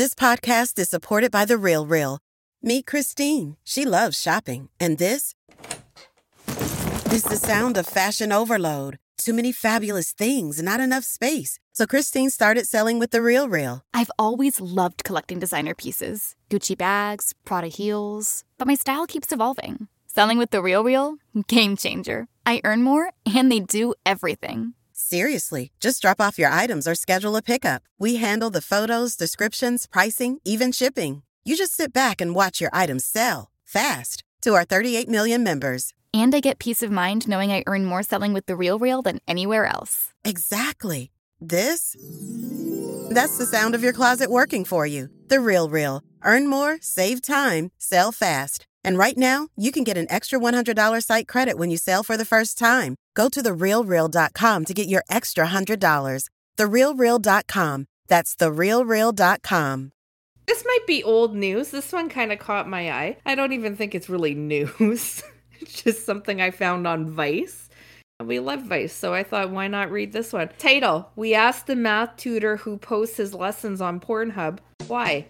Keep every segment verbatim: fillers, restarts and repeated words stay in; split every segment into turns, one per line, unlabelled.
This podcast is supported by The Real Real. Meet Christine. She loves shopping. And this is the sound of fashion overload. Too many fabulous things, not enough space. So Christine started selling with The Real Real.
I've always loved collecting designer pieces. Gucci bags, Prada heels. But my style keeps evolving. Selling with The Real Real? Game changer. I earn more, and they do everything.
Seriously, just drop off your items or schedule a pickup. We handle the photos, descriptions, pricing, even shipping. You just sit back and watch your items sell fast to our thirty-eight million members.
And I get peace of mind knowing I earn more selling with The Real Real than anywhere else.
Exactly. This? That's the sound of your closet working for you. The Real Real. Earn more, save time, sell fast. And right now, you can get an extra one hundred dollars site credit when you sell for the first time. Go to the real real dot com to get your extra one hundred dollars. the real real dot com. That's the real real dot com.
This might be old news. This one kind of caught my eye. I don't even think it's really news. It's just something I found on Vice. We love Vice, so I thought, why not read this one? Title: We asked the math tutor who posts his lessons on Pornhub why.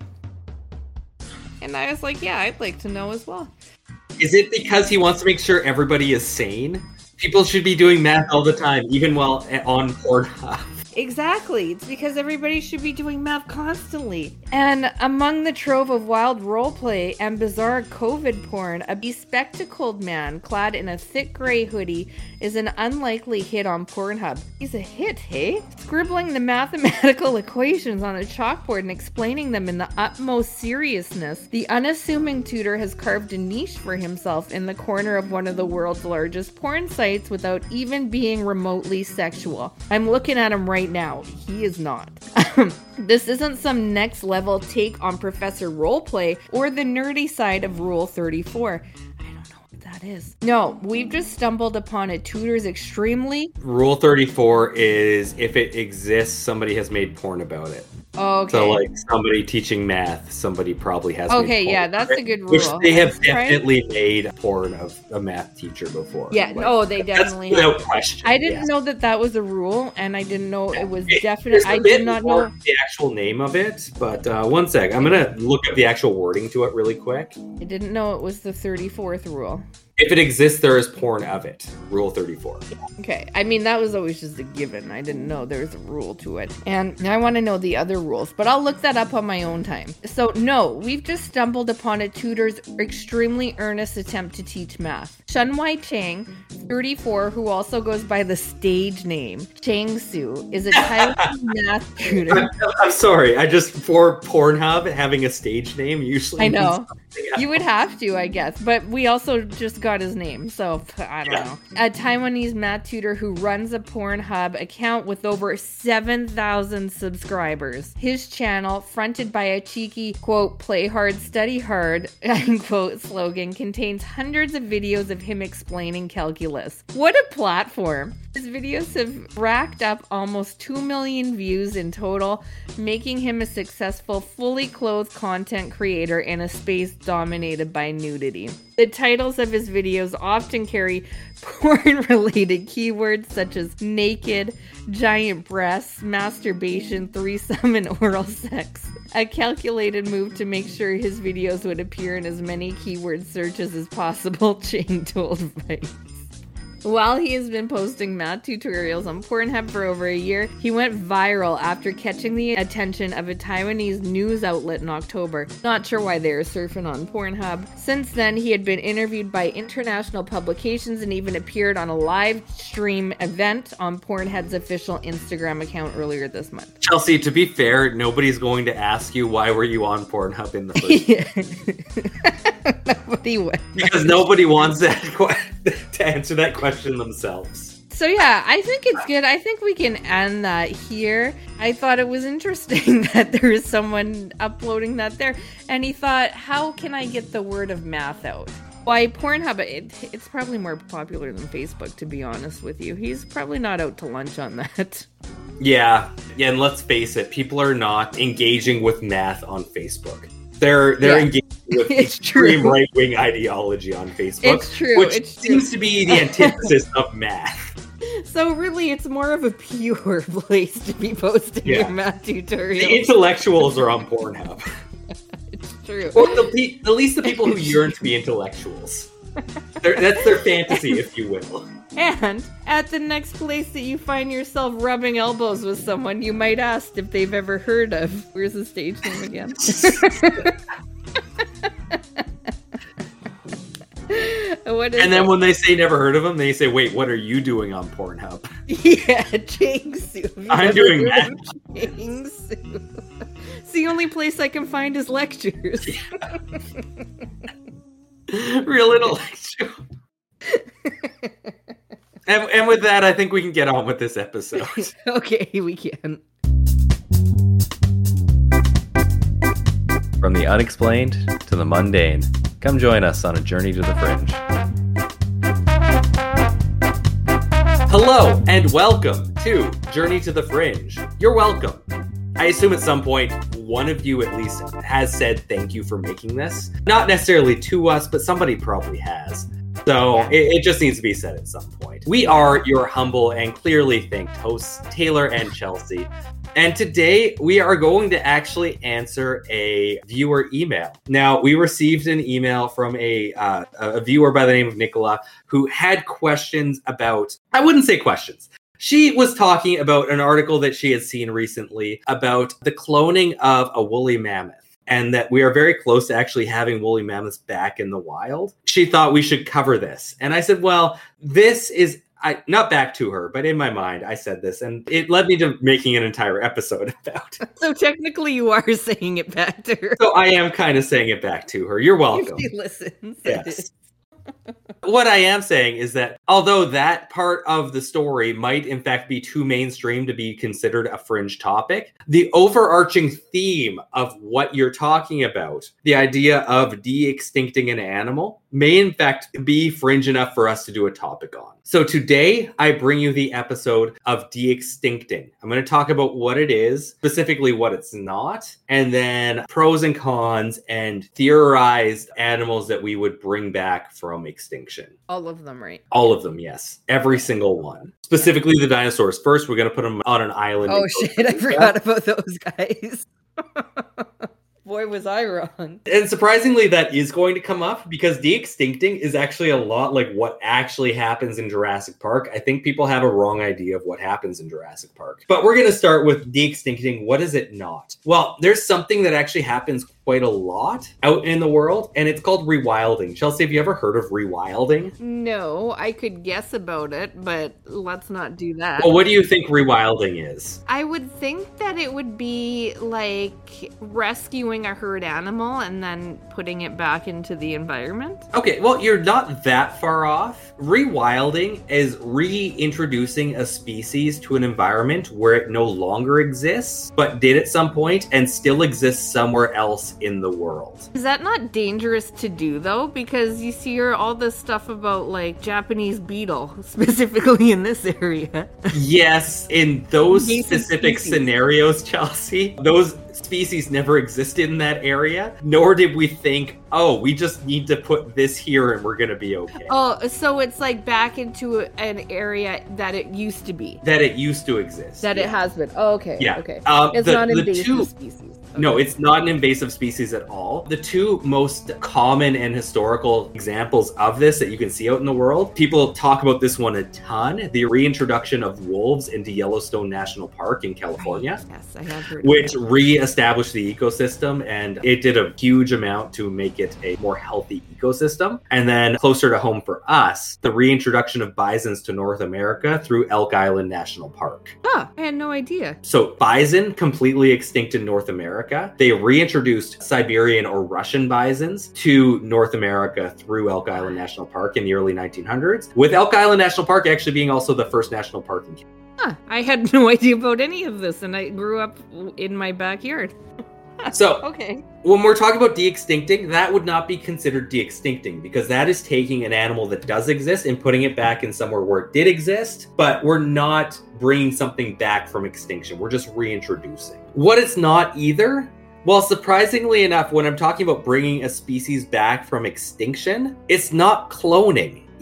And I was like, yeah, I'd like to know as well.
Is it because he wants to make sure everybody is sane? People should be doing math all the time, even while on Pornhub.
Exactly. It's because everybody should be doing math constantly. And among the trove of wild roleplay and bizarre COVID porn, a bespectacled man clad in a thick gray hoodie is an unlikely hit on Pornhub. He's a hit, hey? Scribbling the mathematical equations on a chalkboard and explaining them in the utmost seriousness, the unassuming tutor has carved a niche for himself in the corner of one of the world's largest porn sites without even being remotely sexual. I'm looking at him right now. He is not. This isn't some next level take on Professor Roleplay or the nerdy side of Rule thirty-four. I don't know what that is. No, we've just stumbled upon a tutor's extremely...
Rule thirty-four is if it exists, somebody has made porn about it.
Okay.
So, like, somebody teaching math, somebody probably has
okay,
made porn
yeah, that's
it,
a good rule.
Which they have
Right?
definitely made porn of a math teacher before.
Yeah,
like,
oh, they definitely
that's without
have.
question.
I didn't
yes.
know that that was a rule, and I didn't know it was
It-
definite.
there's a
I
bit
did not
more
know.
the actual name of it, but uh, one sec. I'm going to look up the actual wording to it really quick.
I didn't know it was the thirty-fourth rule.
If it exists, there is porn of it. Rule thirty-four.
Okay, I mean, that was always just a given. I didn't know there was a rule to it. And I want to know the other rules, but I'll look that up on my own time. So, no, we've just stumbled upon a tutor's extremely earnest attempt to teach math. Shunwai Chang, thirty-four, who also goes by the stage name Chang Su, is a Taiwanese math tutor.
I'm, I'm sorry. I just, for Pornhub, having a stage name usually
I know.
means something else.
You would have to, I guess. But we also just got his name, so I don't
Yeah.
know. A Taiwanese math tutor who runs a Pornhub account with over seven thousand subscribers. His channel, fronted by a cheeky, quote, play hard, study hard, unquote, slogan, contains hundreds of videos of him explaining calculus. What a platform! His videos have racked up almost two million views in total, making him a successful, fully clothed content creator in a space dominated by nudity. The titles of his videos often carry porn-related keywords such as naked, giant breasts, masturbation, threesome, and oral sex. A calculated move to make sure his videos would appear in as many keyword searches as possible, Chang told Vice. While he has been posting math tutorials on Pornhub for over a year, he went viral after catching the attention of a Taiwanese news outlet in October. Not sure why they were surfing on Pornhub. Since then, he had been interviewed by international publications and even appeared on a live stream event on Pornhub's official Instagram account earlier this month.
Chelsea, to be fair, nobody's going to ask you why were you on Pornhub in the first place.
Nobody would.
Because nobody wants that que- to answer that question themselves.
So yeah, I think it's good. I think we can end that here. I thought it was interesting that there is someone uploading that there. And he thought, how can I get the word of math out? Why, Pornhub, it, it's probably more popular than Facebook, to be honest with you. He's probably not out to lunch on that.
Yeah, yeah, and let's face it, people are not engaging with math on Facebook. They're they're
Yeah.
engaging with
It's
extreme
true.
right-wing ideology on Facebook.
It's true,
Which
it's true.
seems to be the antithesis of math.
So really, it's more of a pure place to be posting
Yeah.
your math tutorials.
The intellectuals are on Pornhub.
It's true.
Or the, pe- at least the people who yearn to be intellectuals. They're, that's their fantasy, if you will.
And at the next place that you find yourself rubbing elbows with someone, you might ask if they've ever heard of. Where's the stage name again? What is
And then
it?
when they say never heard of them, they say, wait, what are you doing on Pornhub?
Yeah, Jingsu. Have you
I'm
ever
doing
heard
that.
of Jingsu? It's the only place I can find his lectures.
Real intellectual. and, and with that, I think we can get on with this episode.
Okay, we can.
From the unexplained to the mundane, come join us on a journey to the fringe.
Hello, and welcome to Journey to the Fringe. You're welcome. I assume at some point, one of you at least has said thank you for making this. Not necessarily to us, but somebody probably has. So it, it just needs to be said at some point. We are your humble and clearly thanked hosts, Taylor and Chelsea. And today we are going to actually answer a viewer email. Now, we received an email from a uh, a viewer by the name of Nicola who had questions about, I wouldn't say questions. She was talking about an article that she had seen recently about the cloning of a woolly mammoth, and that we are very close to actually having woolly mammoths back in the wild. She thought we should cover this. And I said, well, this is I, not back to her, but in my mind, I said this, and it led me to making an entire episode about it.
So technically you are saying it back to her.
So I am kind of saying it back to her. You're welcome.
If she listens.
Yes. What I am saying is that although that part of the story might in fact be too mainstream to be considered a fringe topic, the overarching theme of what you're talking about, the idea of de-extincting an animal, may in fact be fringe enough for us to do a topic on. So today, I bring you the episode of de-extincting. I'm going to talk about what it is, specifically what it's not, and then pros and cons and theorized animals that we would bring back from extinction.
All of them, right?
All of them, yes. Every single one. Specifically the dinosaurs. First, we're going to put them on an island.
Oh shit, I forgot about those guys. Boy, was I wrong.
And surprisingly, that is going to come up because de-extincting is actually a lot like what actually happens in Jurassic Park. I think people have a wrong idea of what happens in Jurassic Park. But we're going to start with de-extincting. What is it not? Well, there's something that actually happens quite a lot out in the world, and it's called rewilding. Chelsea, have you ever heard of rewilding?
No, I could guess about it, but let's not do that.
Well, what do you think rewilding is?
I would think that it would be like rescuing a herd animal and then putting it back into the environment.
Okay, well, you're not that far off. Rewilding is reintroducing a species to an environment where it no longer exists, but did at some point and still exists somewhere else in the world.
Is that not dangerous to do, though? Because you see all this stuff about, like, Japanese beetle, specifically in this area.
Yes, in those
Invasive
specific
species.
scenarios, Chelsea, those species never existed in that area, nor did we think, oh, we just need to put this here and we're going to be okay.
Oh, so it's like back into an area that it used to be.
That it used to exist.
That
yeah.
it has been. Oh, okay.
Yeah.
Okay.
Um,
It's
the-
not
the
invasive
two-
species.
No,
Okay.
it's not an invasive species at all. The two most common and historical examples of this that you can see out in the world, people talk about this one a ton, the reintroduction of wolves into Yellowstone National Park in California,
Yes, I have heard.
which
of that.
re-established the ecosystem, and it did a huge amount to make it a more healthy ecosystem. And then closer to home for us, the reintroduction of bisons to North America through Elk Island National Park.
Ah, I had no idea.
So bison completely extinct in North America. They reintroduced Siberian or Russian bisons to North America through Elk Island National Park in the early nineteen hundreds, with Elk Island National Park actually being also the first national park in Canada.
Huh, I had no idea about any of this, and I grew up in my backyard.
So
Okay.
when we're talking about de-extincting, that would not be considered de-extincting because that is taking an animal that does exist and putting it back in somewhere where it did exist, but we're not bringing something back from extinction. We're just reintroducing. What it's not either, well, surprisingly enough, when I'm talking about bringing a species back from extinction, it's not cloning either.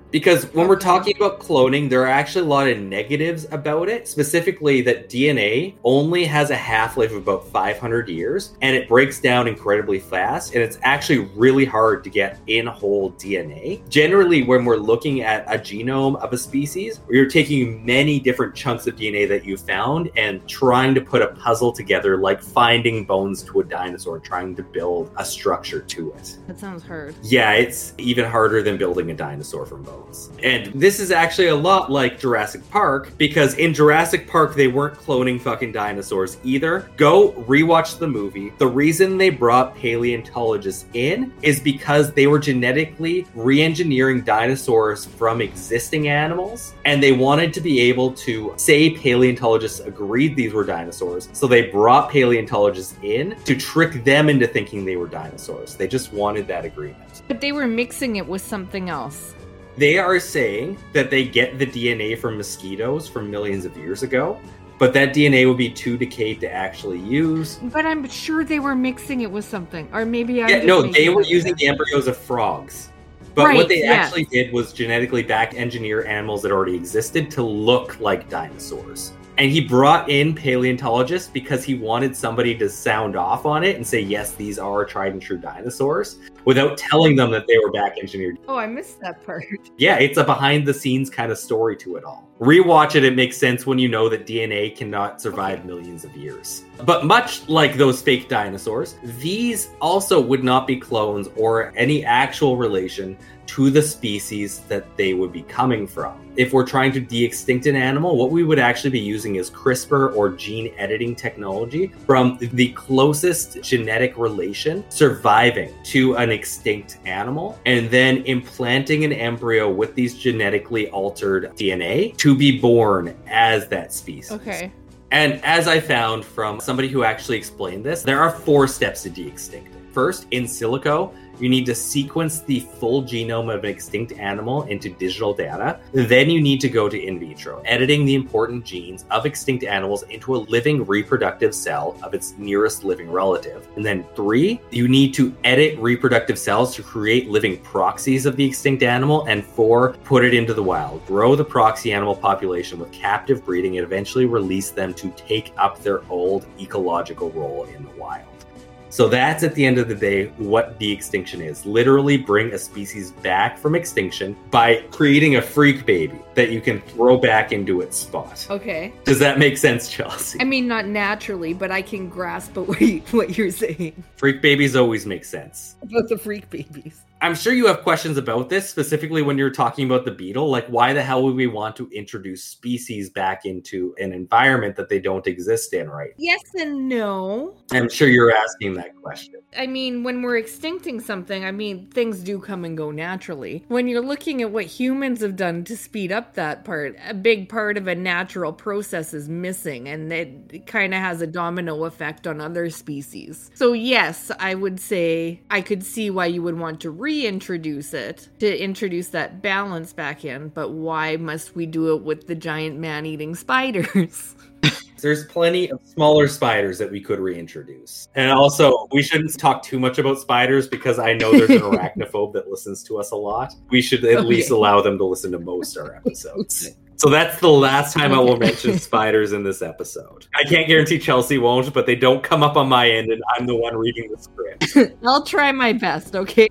Because when we're talking about cloning, there are actually a lot of negatives about it, specifically that D N A only has a half-life of about five hundred years, and it breaks down incredibly fast, and it's actually really hard to get in whole D N A. Generally, when we're looking at a genome of a species, you're taking many different chunks of D N A that you found and trying to put a puzzle together, like finding bones to a dinosaur, trying to build a structure to it.
That sounds hard.
Yeah, it's even harder than building a dinosaur from bones. And this is actually a lot like Jurassic Park, because in Jurassic Park, they weren't cloning fucking dinosaurs either. Go rewatch the movie. The reason they brought paleontologists in is because they were genetically re-engineering dinosaurs from existing animals, and they wanted to be able to say paleontologists agreed these were dinosaurs, so they brought paleontologists in to trick them into thinking they were dinosaurs. They just wanted that agreement.
But they were mixing it with something else.
They are saying that they get the D N A from mosquitoes from millions of years ago, but that D N A would be too decayed to actually use.
But I'm sure they were mixing it with something. Or maybe I
Yeah, no, they were using the embryos of frogs. But
right,
what they
yes.
actually did was genetically back engineer animals that already existed to look like dinosaurs. And he brought in paleontologists because he wanted somebody to sound off on it and say, yes, these are tried and true dinosaurs, without telling them that they were back engineered.
Oh, I missed that part.
Yeah, it's a behind the scenes kind of story to it all. Rewatch it, it makes sense when you know that D N A cannot survive okay. millions of years. But much like those fake dinosaurs, these also would not be clones or any actual relation to the species that they would be coming from. If we're trying to de-extinct an animal, what we would actually be using is CRISPR or gene editing technology from the closest genetic relation surviving to an extinct animal, and then implanting an embryo with these genetically altered D N A to be born as that species.
Okay.
And as I found from somebody who actually explained this, there are four steps to de-extinct. First, in silico, you need to sequence the full genome of an extinct animal into digital data. Then you need to go to in vitro, editing the important genes of extinct animals into a living reproductive cell of its nearest living relative. And then three, you need to edit reproductive cells to create living proxies of the extinct animal. And four, put it into the wild, grow the proxy animal population with captive breeding, and eventually release them to take up their old ecological role in the wild. So that's, at the end of the day, what de-extinction is. Literally bring a species back from extinction by creating a freak baby that you can throw back into its spot.
Okay.
Does that make sense, Chelsea?
I mean, not naturally, but I can grasp what, you, what you're saying.
Freak babies always make sense.
About the freak babies.
I'm sure you have questions about this, specifically when you're talking about the beetle. Like, why the hell would we want to introduce species back into an environment that they don't exist in, right?
Yes and no.
I'm sure you're asking that question.
I mean, when we're extincting something, I mean, things do come and go naturally. When you're looking at what humans have done to speed up that part, a big part of a natural process is missing, and it kind of has a domino effect on other species. So yes, I would say I could see why you would want to reintroduce it, to introduce that balance back in, but why must we do it with the giant man-eating spiders?
There's plenty of smaller spiders that we could reintroduce. And also, we shouldn't talk too much about spiders because I know there's an arachnophobe that listens to us a lot. We should at okay. least allow them to listen to most of our episodes. Okay. So that's the last time okay. I will mention spiders in this episode. I can't guarantee Chelsea won't, but they don't come up on my end and I'm the one reading the script.
I'll try my best, okay?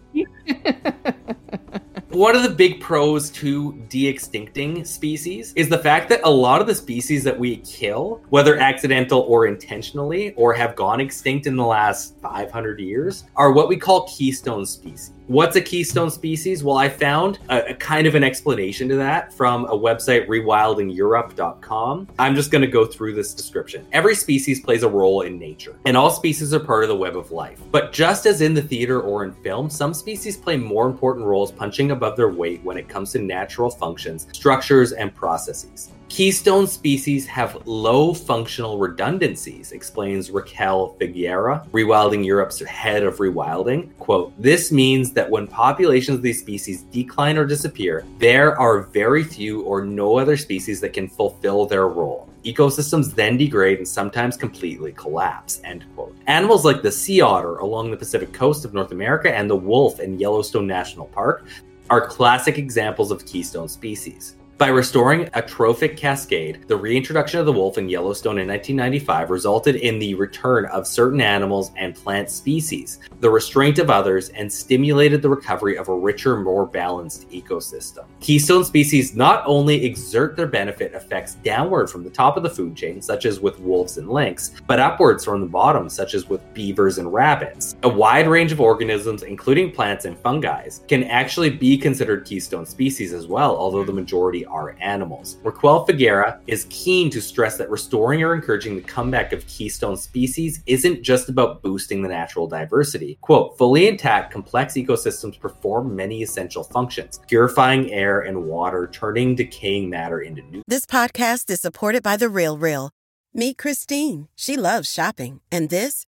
One of the big pros to de-extincting species is the fact that a lot of the species that we kill, whether accidental or intentionally, or have gone extinct in the last five hundred years, are what we call keystone species. What's a keystone species? Well, I found a, a kind of an explanation to that from a website, rewilding europe dot com. I'm just going to go through this description. Every species plays a role in nature, and all species are part of the web of life. But just as in the theater or in film, some species play more important roles punching above their weight when it comes to natural functions, structures, and processes. Keystone species have low functional redundancies, explains Raquel Figuera, Rewilding Europe's head of rewilding. Quote, this means that when populations of these species decline or disappear, there are very few or no other species that can fulfill their role. Ecosystems then degrade and sometimes completely collapse, end quote. Animals like the sea otter along the Pacific coast of North America and the wolf in Yellowstone National Park, are classic examples of keystone species. By restoring a trophic cascade, the reintroduction of the wolf in Yellowstone in nineteen ninety-five resulted in the return of certain animals and plant species, the restraint of others, and stimulated the recovery of a richer, more balanced ecosystem. Keystone species not only exert their benefit effects downward from the top of the food chain, such as with wolves and lynx, but upwards from the bottom, such as with beavers and rabbits. A wide range of organisms, including plants and fungi, can actually be considered keystone species as well, although the majority are animals. Raquel Figuera is keen to stress that restoring or encouraging the comeback of keystone species isn't just about boosting the natural diversity. Quote, fully intact, complex ecosystems perform many essential functions, purifying air and water, turning decaying matter into new.
This podcast is supported by The Real Real. Meet Christine. She loves shopping. And this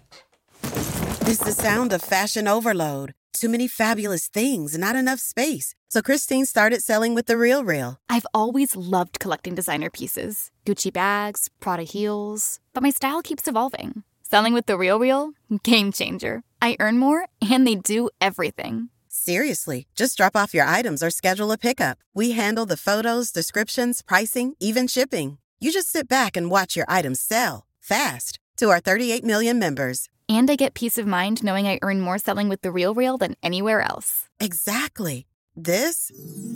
is the sound of fashion overload. Too many fabulous things, not enough space. So Christine started selling with The Real Real.
I've always loved collecting designer pieces. Gucci bags, Prada heels. But my style keeps evolving. Selling with The Real Real? Game changer. I earn more, and they do everything.
Seriously, just drop off your items or schedule a pickup. We handle the photos, descriptions, pricing, even shipping. You just sit back and watch your items sell fast to our thirty-eight million members.
And I get peace of mind knowing I earn more selling with The Real Real than anywhere else.
Exactly. This?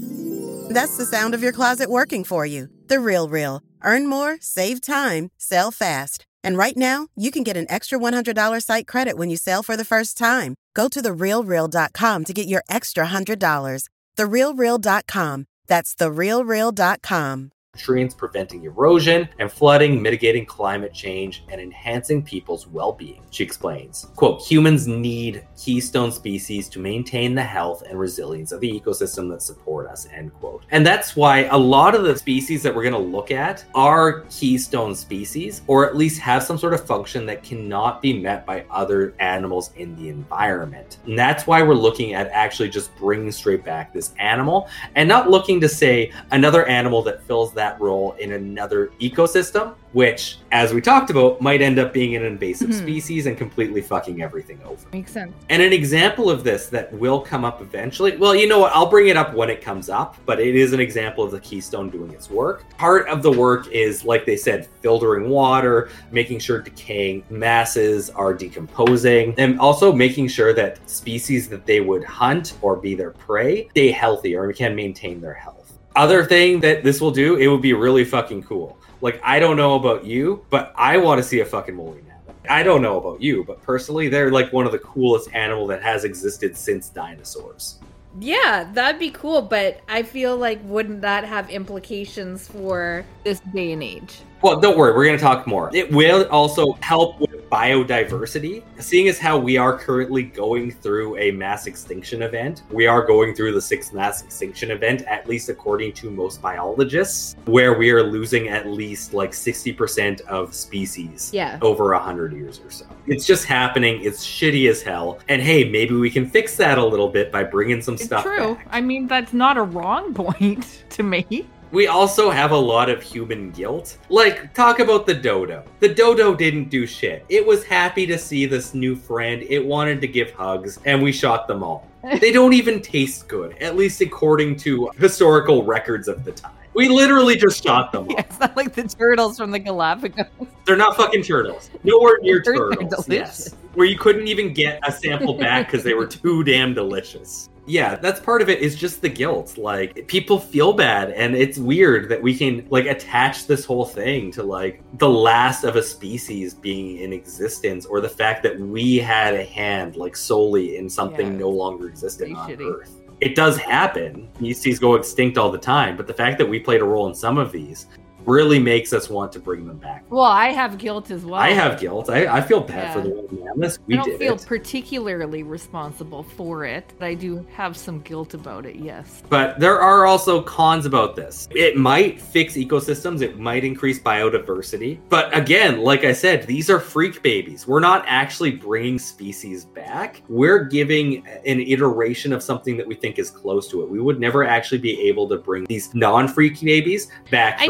That's the sound of your closet working for you. The Real Real. Earn more, save time, sell fast. And right now, you can get an extra one hundred dollars site credit when you sell for the first time. Go to the real real dot com to get your extra one hundred dollars. the real real dot com. That's the real real dot com.
Nutrients, preventing erosion and flooding, mitigating climate change, and enhancing people's well-being, she explains. Quote, humans need keystone species to maintain the health and resilience of the ecosystem that support us, end quote. And that's why a lot of the species that we're going to look at are keystone species, or at least have some sort of function that cannot be met by other animals in the environment. And that's why we're looking at actually just bringing straight back this animal and not looking to say another animal that fills that that role in another ecosystem, which, as we talked about, might end up being an invasive mm-hmm. species and completely fucking everything over.
Makes sense.
And an example of this that will come up eventually, well, you know what, I'll bring it up when it comes up, but it is an example of the keystone doing its work. Part of the work is, like they said, filtering water, making sure decaying masses are decomposing, and also making sure that species that they would hunt or be their prey stay healthy or can maintain their health. Other thing that this will do, it would be really fucking cool. Like, I don't know about you, but I want to see a fucking woolly mammoth. I don't know about you, but personally, they're like one of the coolest animal that has existed since dinosaurs.
Yeah, that'd be cool, but I feel like wouldn't that have implications for this day and age?
Well, don't worry, we're going to talk more. It will also help with biodiversity. Seeing as how we are currently going through a mass extinction event, we are going through the sixth mass extinction event, at least according to most biologists, where we are losing at least like sixty percent of species
yeah.
over one hundred years or so. It's just happening. It's shitty as hell. And hey, maybe we can fix that a little bit by bringing some
it's
stuff
true.
back.
I mean, that's not a wrong point to make.
We also have a lot of human guilt. Like, talk about the dodo. The dodo didn't do shit. It was happy to see this new friend. It wanted to give hugs, and we shot them all. They don't even taste good, at least according to historical records of the time. We literally just shot them all.
Yeah, it's not like the turtles from the Galapagos.
They're not fucking turtles. Nowhere near
They're
turtles. Yes. Where you couldn't even get a sample back because they were too damn delicious. Yeah, that's part of it, is just the guilt. Like, people feel bad, and it's weird that we can, like, attach this whole thing to, like, the last of a species being in existence, or the fact that we had a hand, like, solely in something yeah, no longer existing on shitty. Earth. It does happen. Species go extinct all the time, but the fact that we played a role in some of these really makes us want to bring them back.
Well, I have guilt as well.
I have guilt. I, I feel bad yeah. for the woolly mammoths. We
I don't
did
feel
it.
particularly responsible for it, but I do have some guilt about it, yes.
But there are also cons about this. It might fix ecosystems. It might increase biodiversity. But again, like I said, these are freak babies. We're not actually bringing species back. We're giving an iteration of something that we think is close to it. We would never actually be able to bring these non-freak babies back for
I just,
freak
I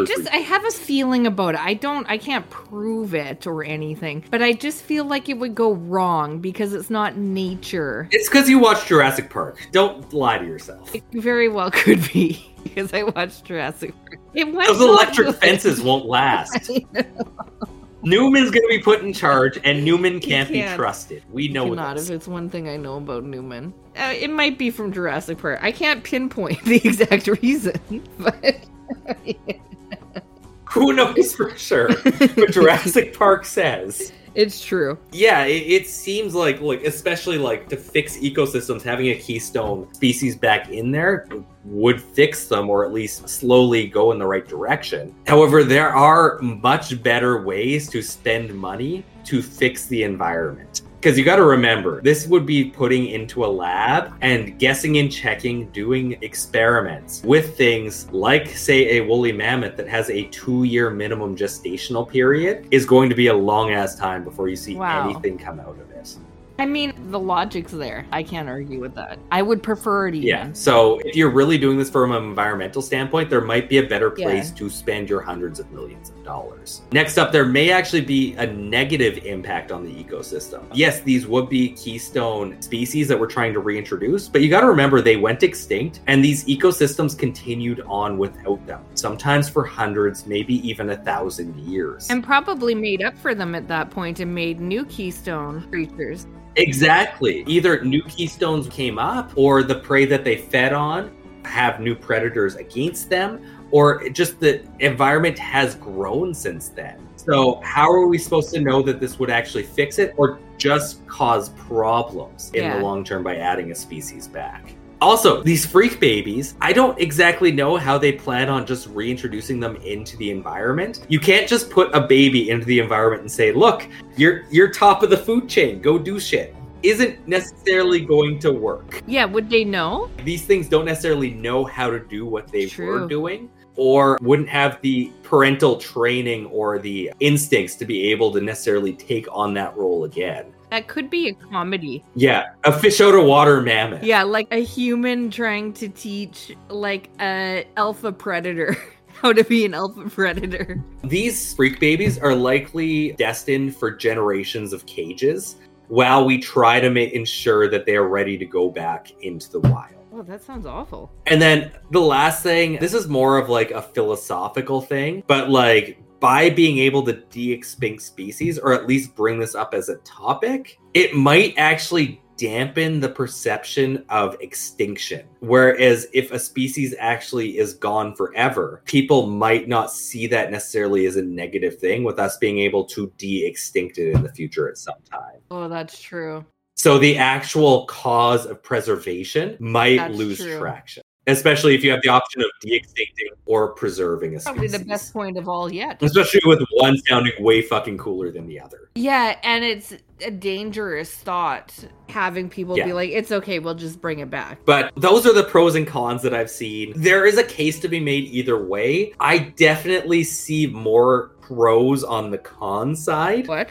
have a feeling about it. I don't, I can't prove it or anything, but I just feel like it would go wrong because it's not nature.
It's because you watched Jurassic Park. Don't lie to yourself.
It very well could be because I watched Jurassic Park. It went
Those electric good. fences won't last. Newman's going to be put in charge, and Newman can't, can't. be trusted. We know
Not
this.
If it's one thing I know about Newman. Uh, it might be from Jurassic Park. I can't pinpoint the exact reason, but...
Who knows for sure? But Jurassic Park says...
It's true.
Yeah, it, it seems like, like, especially like to fix ecosystems, having a keystone species back in there would fix them, or at least slowly go in the right direction. However, there are much better ways to spend money to fix the environment. Because you got to remember, this would be putting into a lab and guessing and checking, doing experiments with things like, say, a woolly mammoth that has a two-year minimum gestational period is going to be a long-ass time before you see wow. anything come out of it.
I mean, the logic's there. I can't argue with that. I would prefer it even.
Yeah, so if you're really doing this from an environmental standpoint, there might be a better place
yeah.
to spend your hundreds of millions of dollars. Next up, there may actually be a negative impact on the ecosystem. Yes, these would be keystone species that we're trying to reintroduce, but you got to remember they went extinct and these ecosystems continued on without them, sometimes for hundreds, maybe even a thousand years.
And probably made up for them at that point and made new keystone creatures.
Exactly. Either new keystones came up, or the prey that they fed on have new predators against them, or just the environment has grown since then. So how are we supposed to know that this would actually fix it, or just cause problems in
yeah.
the long term by adding a species back? Also, these freak babies, I don't exactly know how they plan on just reintroducing them into the environment. You can't just put a baby into the environment and say, look, you're you're top of the food chain, go do shit. Isn't necessarily going to work.
Yeah, would they know?
These things don't necessarily know how to do what they
True.
were doing, or wouldn't have the parental training or the instincts to be able to necessarily take on that role again.
That could be a comedy.
Yeah, a fish out of water mammoth.
Yeah, like a human trying to teach like a alpha predator how to be an alpha predator.
These freak babies are likely destined for generations of cages while we try to make ensure that they are ready to go back into the wild.
Oh, that sounds awful.
And then the last thing, this is more of like a philosophical thing, but like by being able to de-extinct species, or at least bring this up as a topic, it might actually dampen the perception of extinction. Whereas if a species actually is gone forever, people might not see that necessarily as a negative thing, with us being able to de-extinct it in the future at some time.
Oh, that's true.
So the actual cause of preservation might
That's
lose
true.
traction. Especially if you have the option of de-extincting or preserving a species.
Probably the best point of all yet.
Especially with one sounding way fucking cooler than the other.
Yeah, and it's a dangerous thought, having people
Yeah.
be like, it's okay, we'll just bring it back.
But those are the pros and cons that I've seen. There is a case to be made either way. I definitely see more pros on the con side.
What?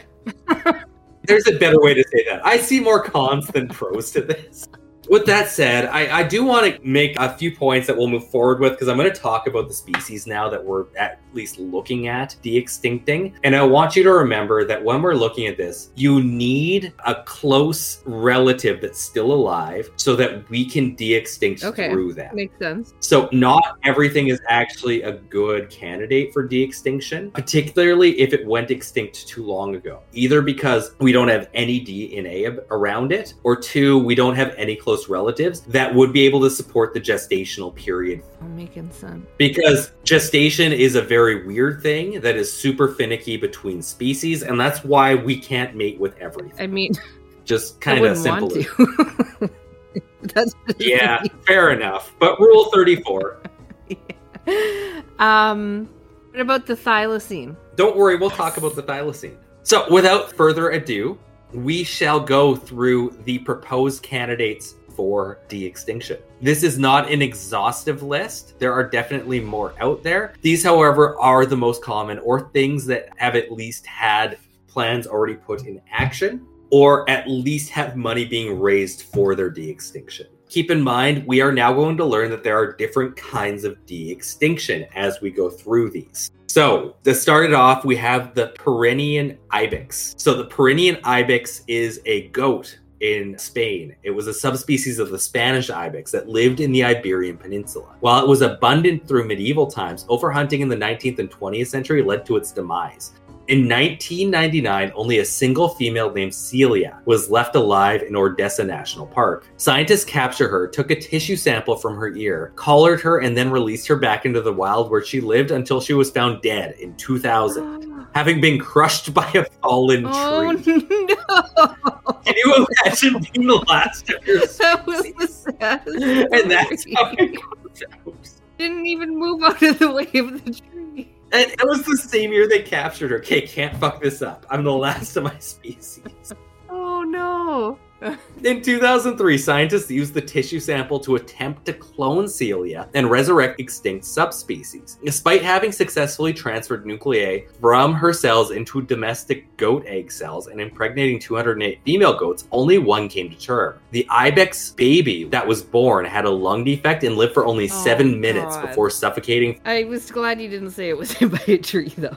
There's a better way to say that. I see more cons than pros to this. With that said, I, I do want to make a few points that we'll move forward with, because I'm going to talk about the species now that we're at least looking at de-extincting. And I want you to remember that when we're looking at this, you need a close relative that's still alive so that we can de-extinct
Okay.
through them.
Makes sense.
So not everything is actually a good candidate for de-extinction, particularly if it went extinct too long ago. Either because we don't have any D N A around it, or two, we don't have any close relatives that would be able to support the gestational period.
Oh, making sense.
Because gestation is a very weird thing that is super finicky between species, and that's why we can't mate with everything.
I mean,
Just
I
kind of
wouldn't
simple.
want to. That's just
Yeah,
me.
fair enough. But rule thirty-four.
Um, what about the thylacine?
Don't worry, we'll talk about the thylacine. So without further ado, we shall go through the proposed candidates for de-extinction. This is not an exhaustive list. There are definitely more out there. These, however, are the most common, or things that have at least had plans already put in action, or at least have money being raised for their de-extinction. Keep in mind, we are now going to learn that there are different kinds of de-extinction as we go through these. So, to start it off, we have the Pyrenean ibex. So the Pyrenean ibex is a goat in Spain. It was a subspecies of the Spanish ibex that lived in the Iberian Peninsula. While it was abundant through medieval times, overhunting in the nineteenth and twentieth century led to its demise. In nineteen ninety-nine, only a single female named Celia was left alive in Ordesa National Park. Scientists captured her, took a tissue sample from her ear, collared her, and then released her back into the wild where she lived until she was found dead in two thousand, having been crushed by a fallen
Oh,
tree.
no.
Can you imagine being the last of your
That was the
species?
saddest
And that's
story.
how it goes out.
Didn't even move out of the way of the tree.
And it was the same year they captured her. Okay, can't fuck this up. I'm the last of my species.
Oh, no.
In two thousand three, scientists used the tissue sample to attempt to clone Celia and resurrect extinct subspecies. Despite having successfully transferred nuclei from her cells into domestic goat egg cells and impregnating two hundred eight female goats, only one came to term. The ibex baby that was born had a lung defect and lived for only
Oh,
seven minutes
God.
before suffocating.
I was glad you didn't say it was hit by a tree, though.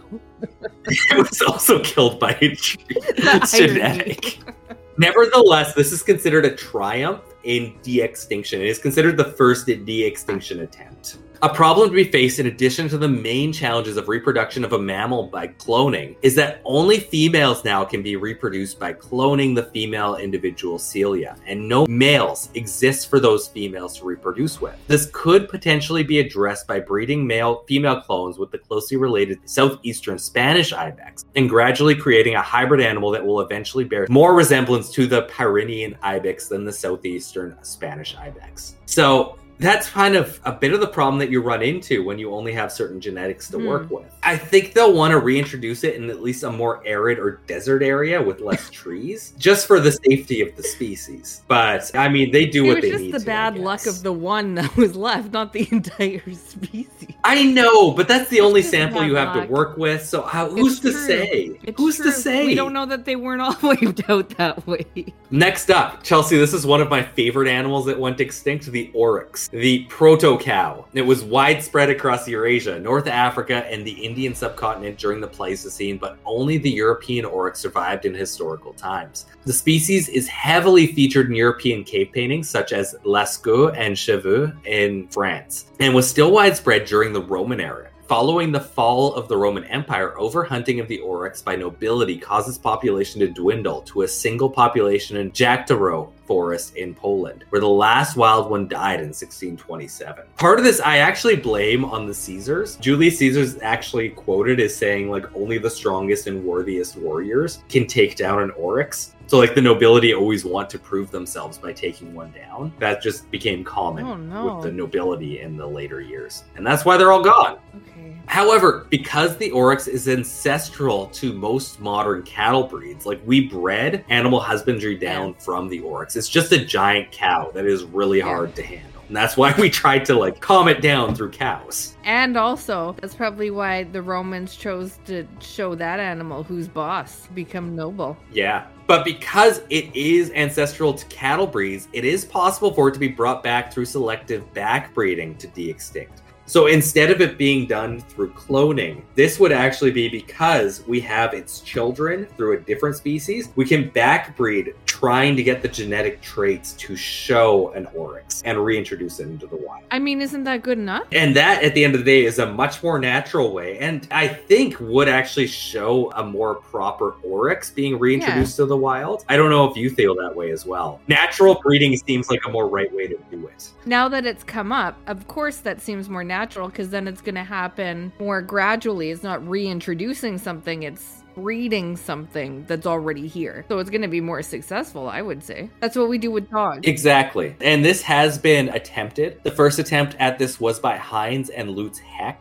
It was also killed by a tree.
The
It's
irony.
genetic. Nevertheless, this is considered a triumph in de-extinction. It is considered the first de-extinction attempt. A problem to be faced, in addition to the main challenges of reproduction of a mammal by cloning, is that only females now can be reproduced by cloning the female individual Celia, and no males exist for those females to reproduce with. This could potentially be addressed by breeding male-female clones with the closely related southeastern Spanish ibex, and gradually creating a hybrid animal that will eventually bear more resemblance to the Pyrenean ibex than the southeastern Spanish ibex. So, that's kind of a bit of the problem that you run into when you only have certain genetics to
Hmm.
work with. I think they'll want to reintroduce it in at least a more arid or desert area with less trees, just for the safety of the species. But, I mean, they do
It
what
was
they
just
need
the
to,
bad
I
luck
guess.
of the one that was left, not the entire species.
I know, but that's the only
just
sample
bad
you have
luck.
to work with, so how, who's
It's
to
true.
say?
It's
who's
true.
to say?
We don't know that they weren't all wiped out that way.
Next up, Chelsea, this is one of my favorite animals that went extinct, the oryx, the proto-cow. It was widespread across Eurasia, North Africa, and the Indian subcontinent during the Pleistocene, but only the European oryx survived in historical times. The species is heavily featured in European cave paintings, such as Lascaux and Cheveux in France, and was still widespread during the Roman era. Following the fall of the Roman Empire, overhunting of the oryx by nobility causes population to dwindle to a single population in Jaktaro forest in Poland, where the last wild one died in sixteen twenty-seven. Part of this I actually blame on the Caesars. Julius Caesar's actually quoted as saying, like, only the strongest and worthiest warriors can take down an oryx. So, like, the nobility always want to prove themselves by taking one down. That just became common
Oh, no.
with the nobility in the later years. And that's why they're all gone.
Okay.
However, because the oryx is ancestral to most modern cattle breeds, like, we bred animal husbandry down
Yeah.
from the oryx. It's just a giant cow that is really hard to handle. And that's why we tried to, like, calm it down through cows.
And also, that's probably why the Romans chose to show that animal who's boss, become noble.
Yeah. But because it is ancestral to cattle breeds, it is possible for it to be brought back through selective backbreeding to de-extinct. So instead of it being done through cloning, this would actually be because we have its children through a different species. We can backbreed, trying to get the genetic traits to show an oryx and reintroduce it into the wild.
I mean, isn't that good enough?
And that, at the end of the day, is a much more natural way, and I think would actually show a more proper oryx being reintroduced to the wild. I don't know if you feel that way as well. Natural breeding seems like a more right way to do it.
Now that it's come up, of course that seems more natural because then it's going to happen more gradually. It's not reintroducing something, it's breeding something that's already here. So it's going to be more successful, I would say. That's what we do with dogs.
Exactly. And this has been attempted. The first attempt at this was by Heinz and Lutz Heck.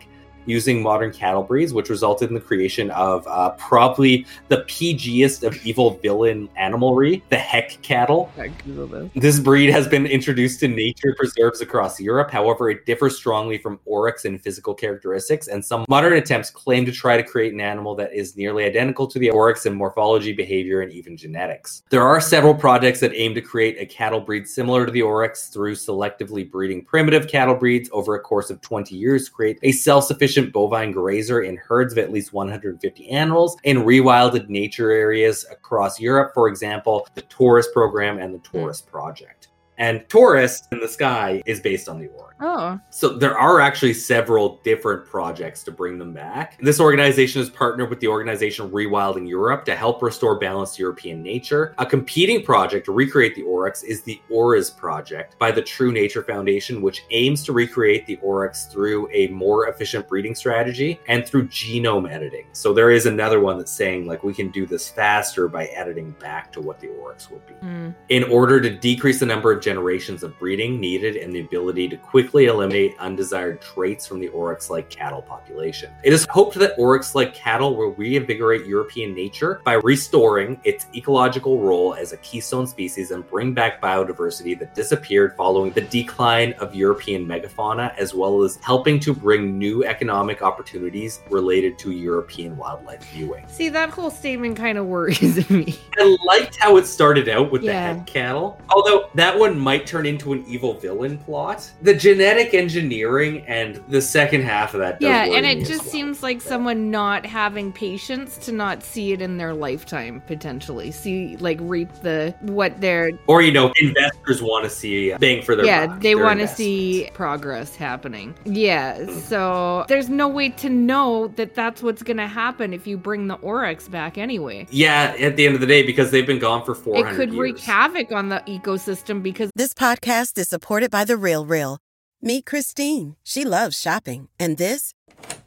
using modern cattle breeds, which resulted in the creation of uh, probably the P G-est of evil villain animalry, the Heck cattle. This breed has been introduced to nature preserves across Europe. However, it differs strongly from Oryx in physical characteristics, and some modern attempts claim to try to create an animal that is nearly identical to the Oryx in morphology, behavior, and even genetics. There are several projects that aim to create a cattle breed similar to the Oryx through selectively breeding primitive cattle breeds over a course of twenty years to create a self-sufficient bovine grazer in herds of at least one hundred fifty animals in rewilded nature areas across Europe. For example, the Taurus program and the Taurus project. And Taurus in the sky is based on the Oryx.
Oh.
So there are actually several different projects to bring them back. This organization has partnered with the organization Rewilding Europe to help restore balanced European nature. A competing project to recreate the Oryx is the ORIS project by the True Nature Foundation, which aims to recreate the Oryx through a more efficient breeding strategy and through genome editing. So there is another one that's saying, like, we can do this faster by editing back to what the Oryx would be.
Mm.
In order to decrease the number of generations of breeding needed and the ability to quickly eliminate undesired traits from the Oryx-like cattle population. It is hoped that Oryx-like cattle will reinvigorate European nature by restoring its ecological role as a keystone species and bring back biodiversity that disappeared following the decline of European megafauna, as well as helping to bring new economic opportunities related to European wildlife viewing.
See, that whole statement kind of worries me.
I liked how it started out with
Yeah.
the head cattle, although that one might turn into an evil villain plot. The genetic engineering and the second half of that does
Yeah,
worry
and
me
it
as
just
well.
seems like someone not having patience to not see it in their lifetime, potentially. See, like, reap the, what they're,
Or, you know, investors want to see bang for their
yeah,
buck,
they
their
want to
investments.
see progress happening. Yeah, so there's no way to know that that's what's going to happen if you bring the Oryx back anyway.
Yeah, at the end of the day, because they've been gone for four
It
hundred
could
years.
wreak havoc on the ecosystem because
This podcast is supported by The Real Real. Meet Christine. She loves shopping. And this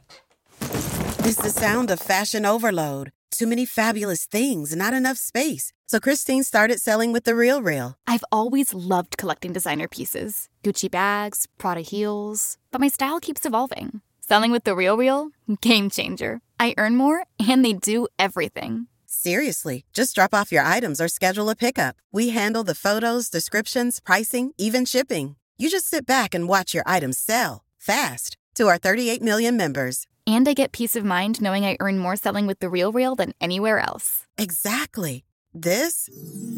is the sound of fashion overload. Too many fabulous things, not enough space. So Christine started selling with The Real Real.
I've always loved collecting designer pieces. Gucci bags, Prada heels. But my style keeps evolving. Selling with The Real Real? Game changer. I earn more and they do everything.
Seriously, just drop off your items or schedule a pickup. We handle the photos, descriptions, pricing, even shipping. You just sit back and watch your items sell fast to our thirty-eight million members.
And I get peace of mind knowing I earn more selling with The Real Real than anywhere else.
Exactly. This?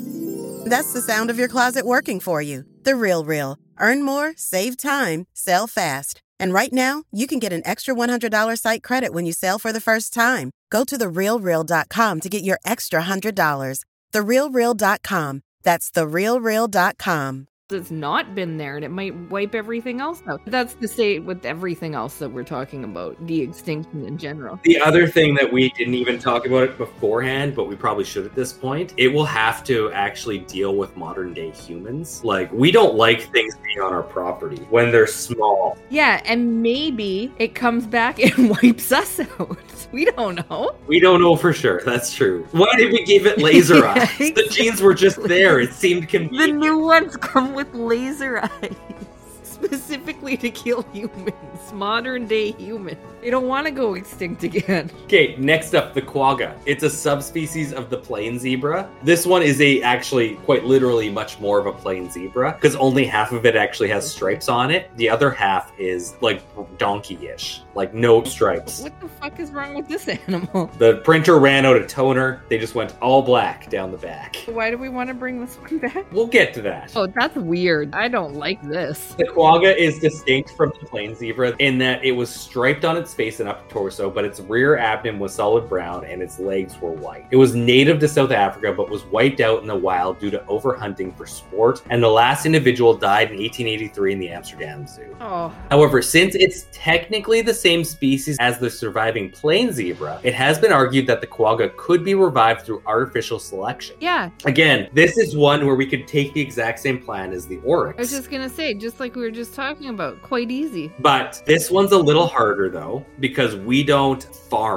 That's the sound of your closet working for you. The Real Real. Earn more, save time, sell fast. And right now, you can get an extra one hundred dollars site credit when you sell for the first time. Go to the real real dot com to get your extra one hundred dollars. the real real dot com. That's the real real dot com.
it's not been there and it might wipe everything else out. That's the state with everything else that we're talking about, the extinction in general.
The other thing that we didn't even talk about it beforehand, but we probably should at this point, it will have to actually deal with modern day humans. Like, we don't like things being on our property when they're small.
Yeah, and maybe it comes back and wipes us out. We don't know.
We don't know for sure. That's true. Why did we give it laser
Yeah,
eyes? The genes were just there. It seemed
The
convenient.
new ones come with laser eyes, specifically to kill humans, modern day humans. They don't want to go extinct again.
Okay, next up, the quagga. It's a subspecies of the plain zebra. This one is a actually quite literally much more of a plain zebra because only half of it actually has stripes on it. The other half is like donkey-ish, like no stripes.
What the fuck is wrong with this animal?
The printer ran out of toner. They just went all black down the back.
Why do we want to bring this one back?
We'll get to that.
Oh, that's weird. I don't like this.
The quagga is distinct from the plain zebra in that it was striped on its face and upper torso, but its rear abdomen was solid brown and its legs were white. It was native to South Africa, but was wiped out in the wild due to overhunting for sport, and the last individual died in eighteen eighty-three in the Amsterdam Zoo.
Oh,
However, since it's technically the same species as the surviving plain zebra, it has been argued that the quagga could be revived through artificial selection.
yeah.
Again, this is one where we could take the exact same plan as the oryx.
I was just gonna say, just like we were just talking about, quite easy.
But this one's a little harder though, because we don't farm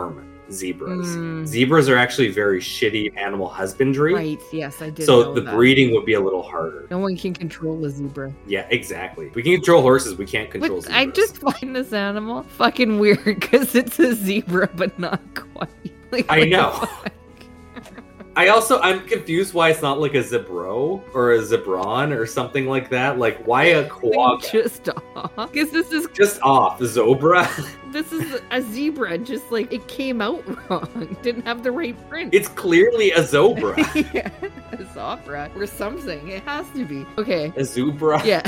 zebras.
Mm.
Zebras are actually very shitty animal husbandry.
Right, yes, I did
So
know
the
that.
breeding would be a little harder.
No one can control a zebra.
Yeah, exactly. We can control horses, we can't control
But
zebras.
I just find this animal fucking weird because it's a zebra, but not quite. Like,
I
what the
know.
fuck?
I also, I'm confused why it's not like a zebro or a zebron or something like that. Like, why a quagga?
Just off. Because this is
Just off. Zobra?
this is a zebra, just like it came out wrong. Didn't have the right print.
It's clearly a zobra.
yeah, a zebra or something. It has to be. Okay.
A zebra?
Yeah.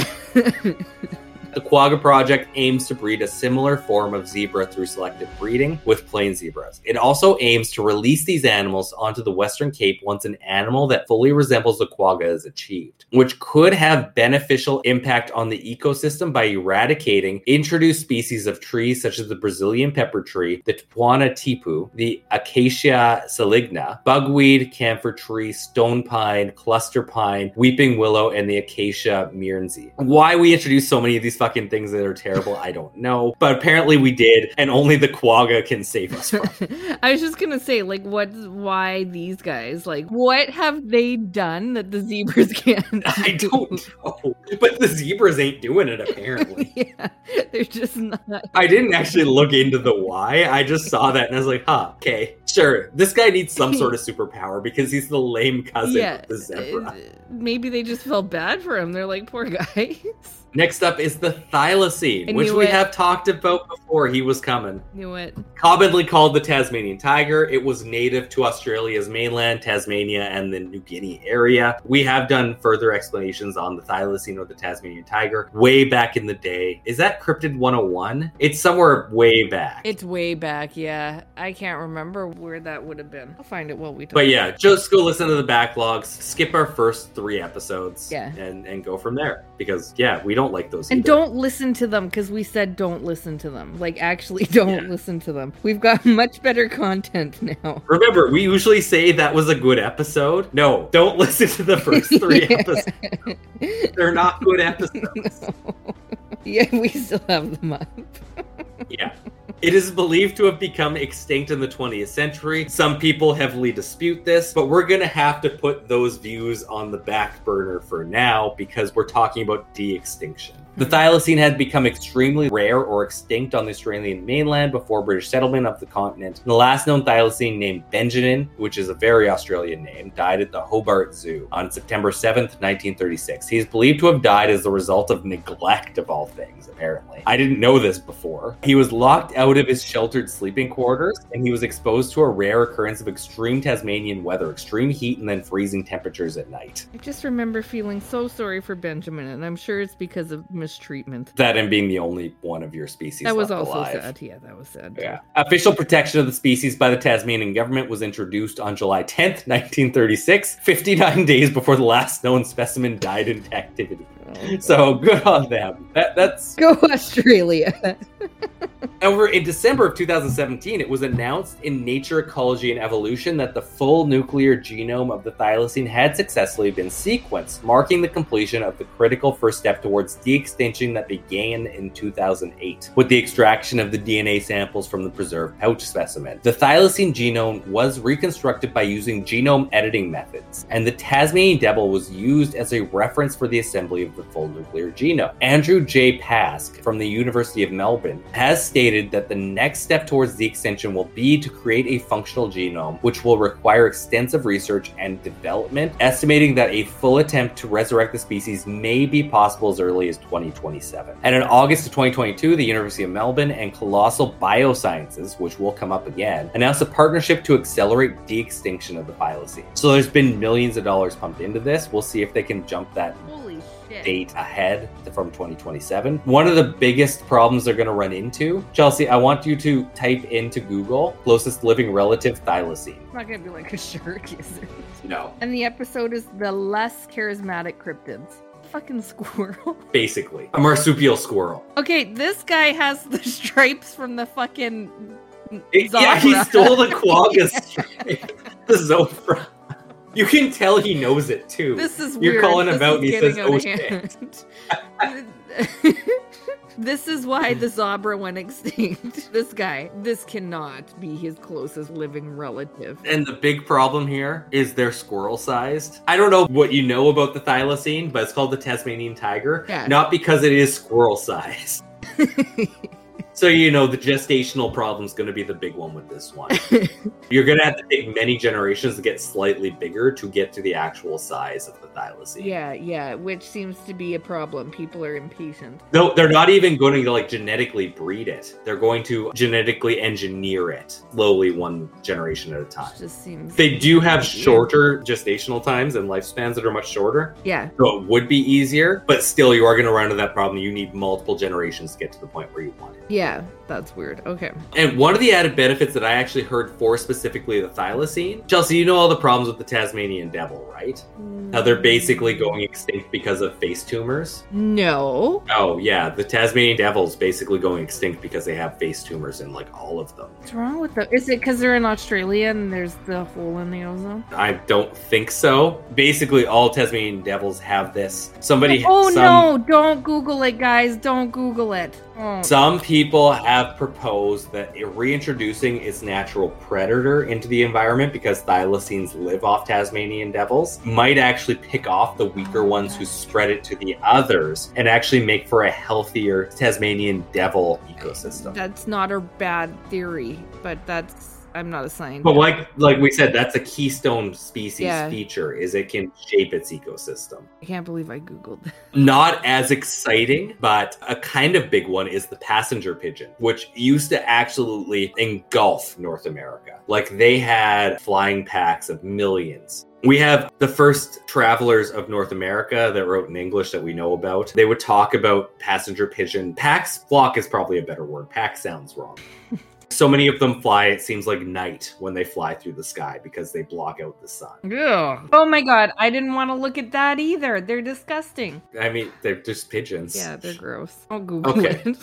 The Quagga Project aims to breed a similar form of zebra through selective breeding with plain zebras. It also aims to release these animals onto the Western Cape once an animal that fully resembles the quagga is achieved, which could have beneficial impact on the ecosystem by eradicating introduced species of trees such as the Brazilian pepper tree, the Tupuana tipu, the Acacia saligna, bugweed, camphor tree, stone pine, cluster pine, weeping willow, and the Acacia mirnsey. Why we introduced so many of these fucking things that are terrible, I don't know. But apparently we did, and only the quagga can save us from it.
I was just gonna say, like, what? Why these guys? Like, what have they done that the zebras can't?
I don't know. But the zebras ain't doing it, apparently.
Yeah, they're just not.
I didn't actually look into the why. I just saw that and I was like, huh, okay. Sure, this guy needs some sort of superpower because he's the lame cousin
Yeah,
of the zebra.
uh, maybe they just felt bad for him. They're like, poor guy.
Next up is the thylacine,
I
which
knew
we
it.
have talked about before he was coming.
Knew it.
Commonly called the Tasmanian tiger, it was native to Australia's mainland, Tasmania, and the New Guinea area. We have done further explanations on the thylacine or the Tasmanian tiger way back in the day. Is that Cryptid one oh one? It's somewhere way back.
It's way back, yeah. I can't remember where that would have been. I'll find it while we talk.
But yeah, just go listen to the backlogs, skip our first three episodes,
Yeah.
and, and go from there. Because, yeah, we don't like those
And
either.
don't listen to them because we said don't listen to them. Like, actually, don't
Yeah.
listen to them. We've got much better content now.
Remember, we usually say that was a good episode. No, don't listen to the first three
Yeah.
episodes. They're not good episodes.
No. Yeah, we still have them up.
Yeah. It is believed to have become extinct in the twentieth century. Some people heavily dispute this, but we're going to have to put those views on the back burner for now because we're talking about de-extinction. The thylacine had become extremely rare or extinct on the Australian mainland before British settlement of the continent. The last known thylacine, named Benjamin, which is a very Australian name, died at the Hobart Zoo on September seventh, nineteen thirty-six. He is believed to have died as the result of neglect of all things, apparently. I didn't know this before. He was locked out of his sheltered sleeping quarters, and he was exposed to a rare occurrence of extreme Tasmanian weather, extreme heat, and then freezing temperatures at night.
I just remember feeling so sorry for Benjamin, and I'm sure it's because of mistreatment.
That and being the only one of your species
That was
left
also
alive.
sad. Yeah, that was sad.
Yeah. Official protection of the species by the Tasmanian government was introduced on July tenth, nineteen thirty-six, fifty-nine days before the last known specimen died in captivity.
Oh,
So good on them. That, that's
go Australia.
However, in December of two thousand seventeen, it was announced in Nature, Ecology, and Evolution that the full nuclear genome of the thylacine had successfully been sequenced, marking the completion of the critical first step towards de-extinction that began in two thousand eight, with the extraction of the D N A samples from the preserved pouch specimen. The thylacine genome was reconstructed by using genome editing methods, and the Tasmanian devil was used as a reference for the assembly of the full nuclear genome. Andrew J. Pask from the University of Melbourne has stated that the next step towards the extinction will be to create a functional genome, which will require extensive research and development, estimating that a full attempt to resurrect the species may be possible as early as twenty twenty-seven. And in August of twenty twenty-two, the University of Melbourne and Colossal Biosciences, which will come up again, announced a partnership to accelerate de-extinction of the thylacine. So there's been millions of dollars pumped into this. We'll see if they can jump that
Holy shit.
date ahead from twenty twenty-seven. One of the biggest problems they're going to run into, Chelsea, I want you to type into Google closest living relative thylacine.
It's not gonna be like a shark, is it?
No.
And the episode is the less charismatic cryptids. Fucking squirrel.
Basically, a marsupial squirrel.
Okay, this guy has the stripes from the fucking
It- yeah, he
Zebra.
stole the quagga stripe. The Zofra. You can tell he knows it too.
This is
You're
weird.
calling
this
him out and he says,
out
oh
of
shit.
hand. This is why the Zebra went extinct. This guy, this cannot be his closest living relative.
And the big problem here is they're squirrel sized. I don't know what you know about the thylacine, but it's called the Tasmanian tiger.
Yeah.
Not because it is squirrel sized. So, you know, the gestational problem is going to be the big one with this one. You're going to have to take many generations to get slightly bigger to get to the actual size of the thylacine.
Yeah, yeah, which seems to be a problem. People are impatient.
No, they're not even going to like genetically breed it. They're going to genetically engineer it slowly, one generation at a time.
It just seems...
They do have shorter gestational times and lifespans that are much shorter.
Yeah.
So it would be easier, but still you are going to run into that problem. You need multiple generations to get to the point where you want it.
Yeah, that's weird. Okay.
And one of the added benefits that I actually heard for specifically the thylacine, Chelsea, you know all the problems with the Tasmanian devil, right? How they're basically going extinct because of face tumors.
No.
Oh, yeah. The Tasmanian devil's basically going extinct because they have face tumors in like all of them.
What's wrong with them? Is it because they're in Australia and there's the hole in the ozone?
I don't think so. Basically, all Tasmanian devils have this. Somebody.
Oh,
some,
no. Don't Google it, guys. Don't Google it. Oh.
Some people have proposed that reintroducing its natural predator into the environment, because thylacines live off Tasmanian devils, might actually pick off the weaker ones who spread it to the others and actually make for a healthier Tasmanian devil ecosystem.
That's not a bad theory, but that's... I'm not a scientist.
But like like we said, that's a keystone species
Yeah.
feature, is it can shape its ecosystem.
I can't believe I Googled that.
Not as exciting, but a kind of big one is the passenger pigeon, which used to absolutely engulf North America. Like they had flying packs of millions. We have the first travelers of North America that wrote in English that we know about. They would talk about passenger pigeon. Packs, flock is probably a better word. Pack sounds wrong. So many of them fly, it seems like night when they fly through the sky because they block out the sun.
Yeah. Oh my god, I didn't want to look at that either. They're disgusting.
I mean, they're just pigeons.
Yeah, they're gross. I'll Google
Okay.
it.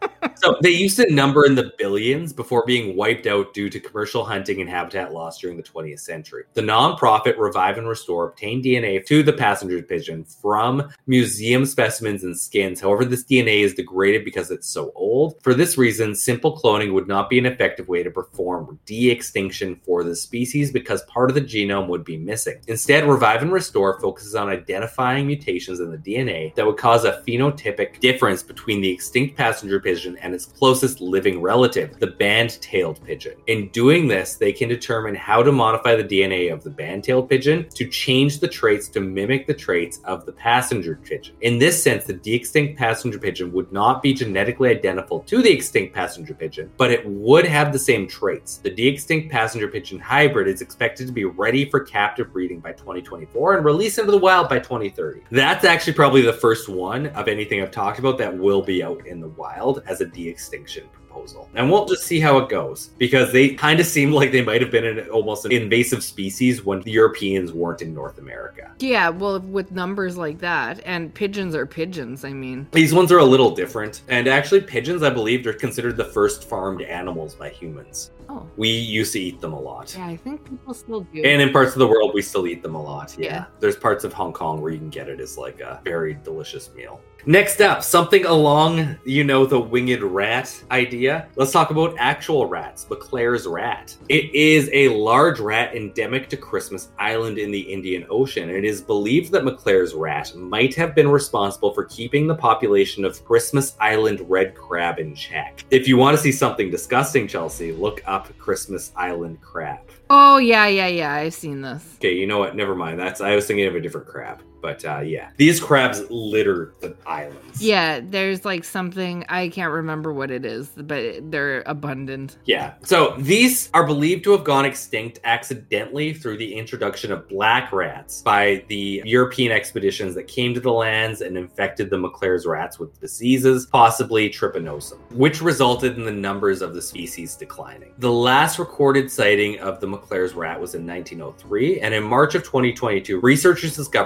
So they used to number in the billions before being wiped out due to commercial hunting and habitat loss during the twentieth century. The nonprofit Revive and Restore obtained D N A to the passenger pigeon from museum specimens and skins. However, this D N A is degraded because it's so old. For this reason, simple cloning would not be an effective way to perform de-extinction for the species because part of the genome would be missing. Instead, Revive and Restore focuses on identifying mutations in the D N A that would cause a phenotypic difference between the extinct passenger pigeon and its closest living relative, the band-tailed pigeon. In doing this, they can determine how to modify the D N A of the band-tailed pigeon to change the traits to mimic the traits of the passenger pigeon. In this sense, the de-extinct passenger pigeon would not be genetically identical to the extinct passenger pigeon, but it would have the same traits. The de-extinct passenger pigeon hybrid is expected to be ready for captive breeding by twenty twenty-four and released into the wild by twenty thirty. That's actually probably the first one of anything I've talked about that will be out in the wild as a de-extinction proposal. And we'll just see how it goes, because they kind of seemed like they might have been an almost an invasive species when the Europeans weren't in North America.
Yeah, well, with numbers like that, and pigeons are pigeons, I mean.
These ones are a little different. And actually, pigeons, I believe, are considered the first farmed animals by humans.
Oh.
We used to eat them a lot.
Yeah, I think people still do.
And in parts of the world, we still eat them a lot. Yeah.
Yeah.
There's parts of Hong Kong where you can get it as like a very delicious meal. Next up, something along, you know, the winged rat idea. Let's talk about actual rats, McClare's rat. It is a large rat endemic to Christmas Island in the Indian Ocean. It is believed that McClare's rat might have been responsible for keeping the population of Christmas Island red crab in check. If you want to see something disgusting, Chelsea, look up Christmas Island crab.
Oh, yeah, yeah, yeah, I've seen this.
Okay, you know what? Never mind. That's I was thinking of a different crab. But uh, yeah, these crabs litter the islands.
Yeah, there's like something, I can't remember what it is, but they're abundant.
Yeah. So these are believed to have gone extinct accidentally through the introduction of black rats by the European expeditions that came to the lands and infected the McClare's rats with diseases, possibly trypanosome, which resulted in the numbers of the species declining. The last recorded sighting of the McClare's rat was in nineteen oh three, and in March of twenty twenty-two, researchers discovered that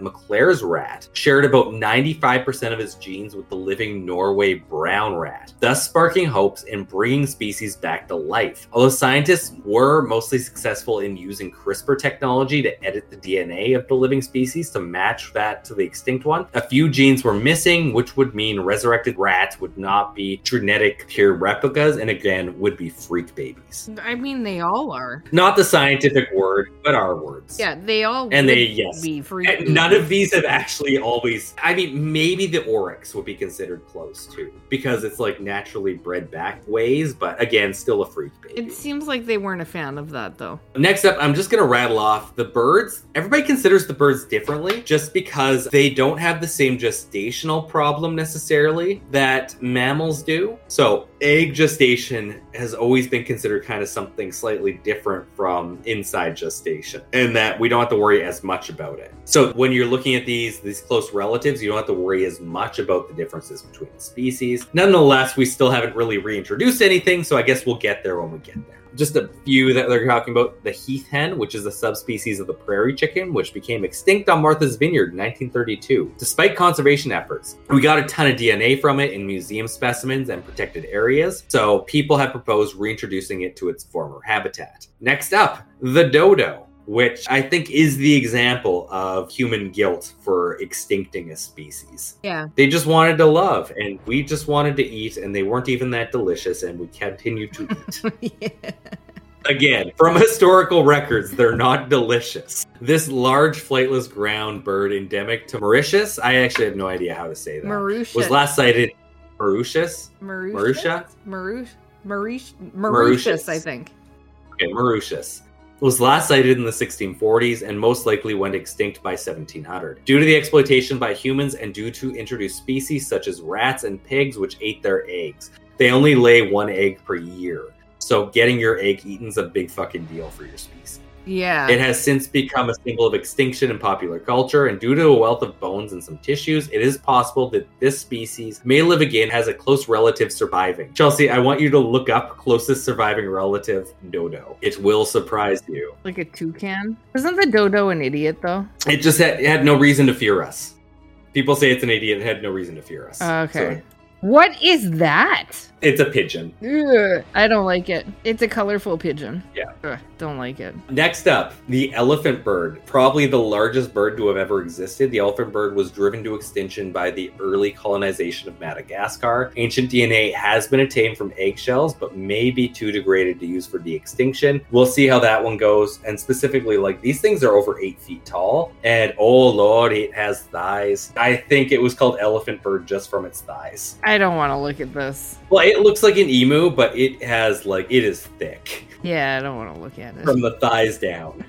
McClare's rat shared about ninety-five percent of its genes with the living Norway brown rat, thus sparking hopes in bringing species back to life. Although scientists were mostly successful in using CRISPR technology to edit the D N A of the living species to match that to the extinct one, a few genes were missing, which would mean resurrected rats would not be genetic pure replicas and again would be freak babies.
I mean, they all are.
Not the scientific word, but our words.
Yeah, they all
and
would
they yes.
be freak
And
babies.
none of these have actually always. I mean, maybe the oryx would be considered close too, because it's like naturally bred back ways, but again, still a freak baby.
It seems like they weren't a fan of that, though.
Next up, I'm just going to rattle off the birds. Everybody considers the birds differently just because they don't have the same gestational problem necessarily that mammals do. So egg gestation has always been considered kind of something slightly different from inside gestation, and that we don't have to worry as much about it. So when you're looking at these, these close relatives, you don't have to worry as much about the differences between the species. Nonetheless, we still haven't really reintroduced anything, so I guess we'll get there when we get there. Just a few that they're talking about. The heath hen, which is a subspecies of the prairie chicken, which became extinct on Martha's Vineyard in nineteen thirty-two. Despite conservation efforts, we got a ton of D N A from it in museum specimens and protected areas, so people have proposed reintroducing it to its former habitat. Next up, the dodo, which I think is the example of human guilt for extincting a species.
Yeah.
They just wanted to love, and we just wanted to eat, and they weren't even that delicious, and we continued to eat.
Yeah.
Again, from historical records, they're not delicious. This large flightless ground bird endemic to Mauritius, I actually have no idea how to say that,
Mauritius.
was last sighted Mauritius?
Mauritius?
Mauritius?
Mauritius? Mauritius? Mauritius, I think.
Okay, Mauritius. Was last sighted in the sixteen forties and most likely went extinct by seventeen hundred. Due to the exploitation by humans and due to introduced species such as rats and pigs which ate their eggs. They only lay one egg per year. So getting your egg eaten is a big fucking deal for your species.
Yeah.
It has since become a symbol of extinction in popular culture, and due to a wealth of bones and some tissues, it is possible that this species may live again as a close relative surviving. Chelsea, I want you to look up closest surviving relative dodo. It will surprise you.
Like a toucan? Isn't the dodo an idiot, though?
It just had, it had no reason to fear us. People say it's an idiot. It had no reason to fear us.
Okay.
So
What is that?
it's a pigeon.
Ugh, I don't like it. It's a colorful pigeon.
Yeah.
Ugh, don't like it.
Next up, the elephant bird. Probably the largest bird to have ever existed. The elephant bird was driven to extinction by the early colonization of Madagascar. Ancient D N A has been obtained from eggshells, but may be too degraded to use for de-extinction. We'll see how that one goes. And specifically, like, these things are over eight feet tall. And oh lord, it has thighs. I think it was called elephant bird just from its thighs.
I don't want to look at this.
Well, it looks like an emu, but it has, like, it is thick
Yeah, I don't want to look at it.
from the thighs down.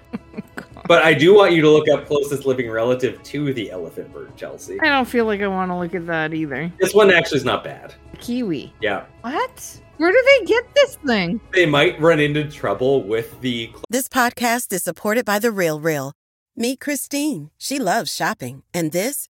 But I do want you to look up closest living relative to the elephant bird, Chelsea.
I don't feel like I want to look at that either.
This one actually is not bad.
Kiwi.
Yeah.
What? Where do they get this thing?
They might run into trouble with the...
This podcast is supported by The Real Real. Meet Christine. She loves shopping. And this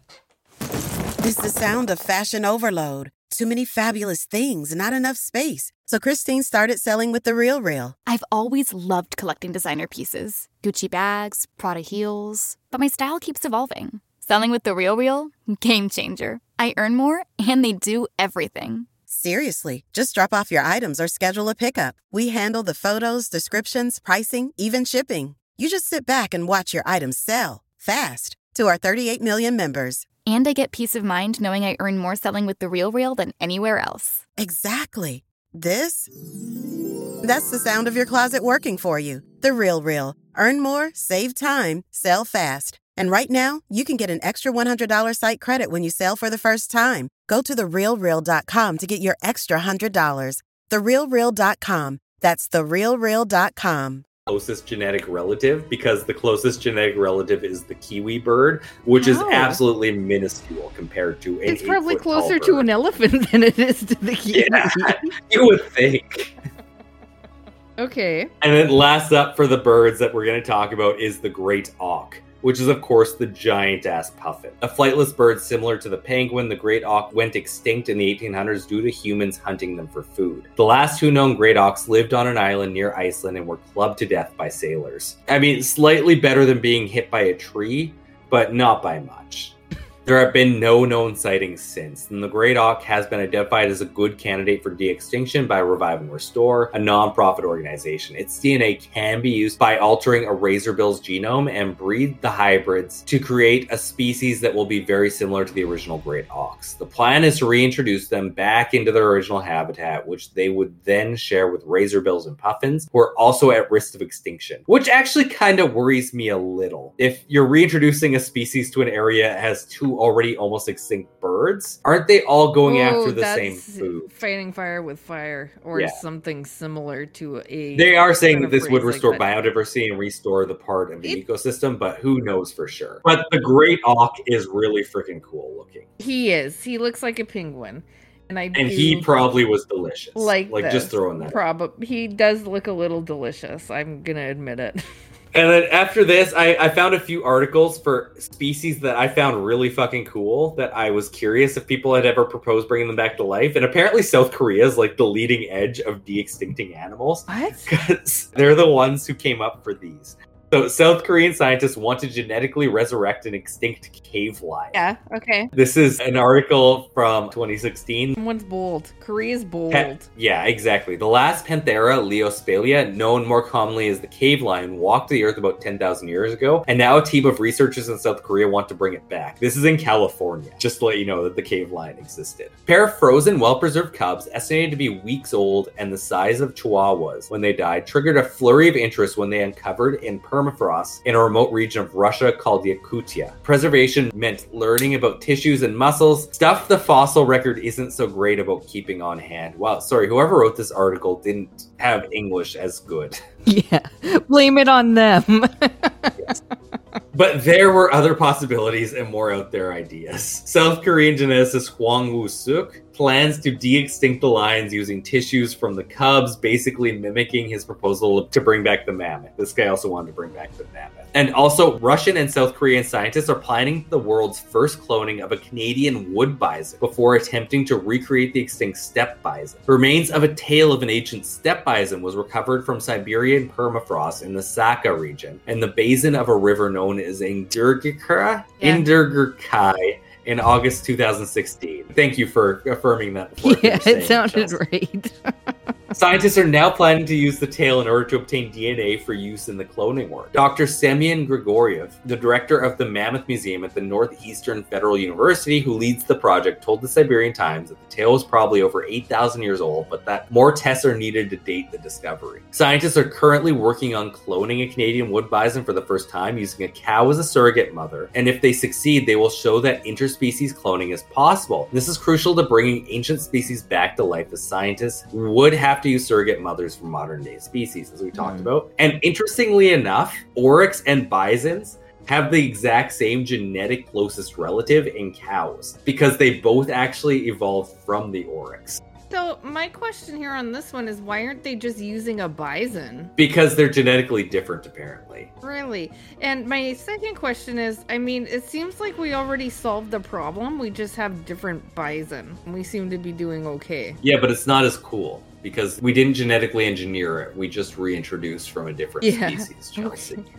is the sound of fashion overload. Too many fabulous things, not enough space. So Christine started selling with The Real Real.
I've always loved collecting designer pieces. Gucci bags, Prada heels. But my style keeps evolving. Selling with The Real Real? Game changer. I earn more, and they do everything.
Seriously, just drop off your items or schedule a pickup. We handle the photos, descriptions, pricing, even shipping. You just sit back and watch your items sell fast to our thirty-eight million members.
And I get peace of mind knowing I earn more selling with The Real Real than anywhere else.
Exactly. This? That's the sound of your closet working for you. The Real Real. Earn more, save time, sell fast. And right now, you can get an extra one hundred dollars site credit when you sell for the first time. Go to the real real dot com to get your extra one hundred dollars. the real real dot com. That's the real real dot com.
closest genetic relative, because the closest genetic relative is the kiwi bird, which is
Oh.
absolutely minuscule compared to an
It's probably
eight-foot tall
closer to
bird.
an elephant than it is to the kiwi.
Yeah, you would think.
Okay.
And then last up for the birds that we're going to talk about is the great auk, which is, of course, the giant-ass puffin. A flightless bird similar to the penguin, the great auk went extinct in the eighteen hundreds due to humans hunting them for food. The last two known great auks lived on an island near Iceland and were clubbed to death by sailors. I mean, slightly better than being hit by a tree, but not by much. There have been no known sightings since, and the great auk has been identified as a good candidate for de-extinction by Revive and Restore, a non-profit organization. Its D N A can be used by altering a razorbill's genome and breed the hybrids to create a species that will be very similar to the original great auks. The plan is to reintroduce them back into their original habitat, which they would then share with razorbills and puffins, who are also at risk of extinction, which actually kind of worries me a little. If you're reintroducing a species to an area that has two already almost extinct birds, aren't they all going
Ooh,
after the
that's
same food?
Fighting fire with fire, or
Yeah.
something similar to a...
They are saying
kind
that
of
this would
phrase
restore
like that.
biodiversity and restore the part of the
It-
ecosystem, but who knows for sure. But the great auk is really freaking cool looking.
He is. He looks like a penguin. And I
And
do
he probably was delicious.
like
like
this.
just throwing that.
Prob- he does look a little delicious. I'm gonna admit it.
And then after this, I, I found a few articles for species that I found really fucking cool, that I was curious if people had ever proposed bringing them back to life. And apparently South Korea is like the leading edge of de-extincting animals,
What?
because they're the ones who came up for these. So South Korean scientists want to genetically resurrect an extinct cave lion.
Yeah. Okay.
This is an article from twenty sixteen.
Someone's bold. Korea's bold.
Pe- yeah, exactly. The last Panthera leospalia, known more commonly as the cave lion, walked the earth about ten thousand years ago, and now a team of researchers in South Korea want to bring it back. This is in California, just to let you know that the cave lion existed. A pair of frozen, well-preserved cubs, estimated to be weeks old and the size of chihuahuas when they died, triggered a flurry of interest when they uncovered in permafrost in a remote region of Russia called Yakutia. Preservation meant learning about tissues and muscles, stuff the fossil record isn't so great about keeping on hand. Well, sorry, whoever wrote this article didn't have English as good.
Yeah. Blame it on them.
Yes. But there were other possibilities and more out there ideas. South Korean geneticist Hwang Woo-suk plans to de-extinct the lions using tissues from the cubs, basically mimicking his proposal to bring back the mammoth. This guy also wanted to bring back the mammoth. And also, Russian and South Korean scientists are planning the world's first cloning of a Canadian wood bison before attempting to recreate the extinct steppe bison. Remains of a tail of an ancient steppe bison was recovered from Siberian permafrost in the Saka region and the basin of a river known as Indrgirka,
Yeah.
Indrgirkai, in August two thousand sixteen. Thank you for affirming that before. I
Yeah,
finished saying
it sounded
Chelsea.
right.
Scientists are now planning to use the tail in order to obtain D N A for use in the cloning work. Doctor Semyon Grigoriev, the director of the Mammoth Museum at the Northeastern Federal University, who leads the project, told the Siberian Times that the tail was probably over eight thousand years old, but that more tests are needed to date the discovery. Scientists are currently working on cloning a Canadian wood bison for the first time using a cow as a surrogate mother, and if they succeed, they will show that interspecies cloning is possible. This is crucial to bringing ancient species back to life, as scientists would have to use surrogate mothers for modern day species, as we talked
Mm.
about. And interestingly enough, oryx and bisons have the exact same genetic closest relative in cows, because they both actually evolved from the oryx.
So my question here on this one is, why aren't they just using a bison?
Because they're genetically different, apparently.
Really? And my second question is, I mean, it seems like we already solved the problem. We just have different bison. We seem to be doing okay.
Yeah, but it's not as cool, because we didn't genetically engineer it. We just reintroduced from a different
Yeah.
species, Chelsea.
Okay.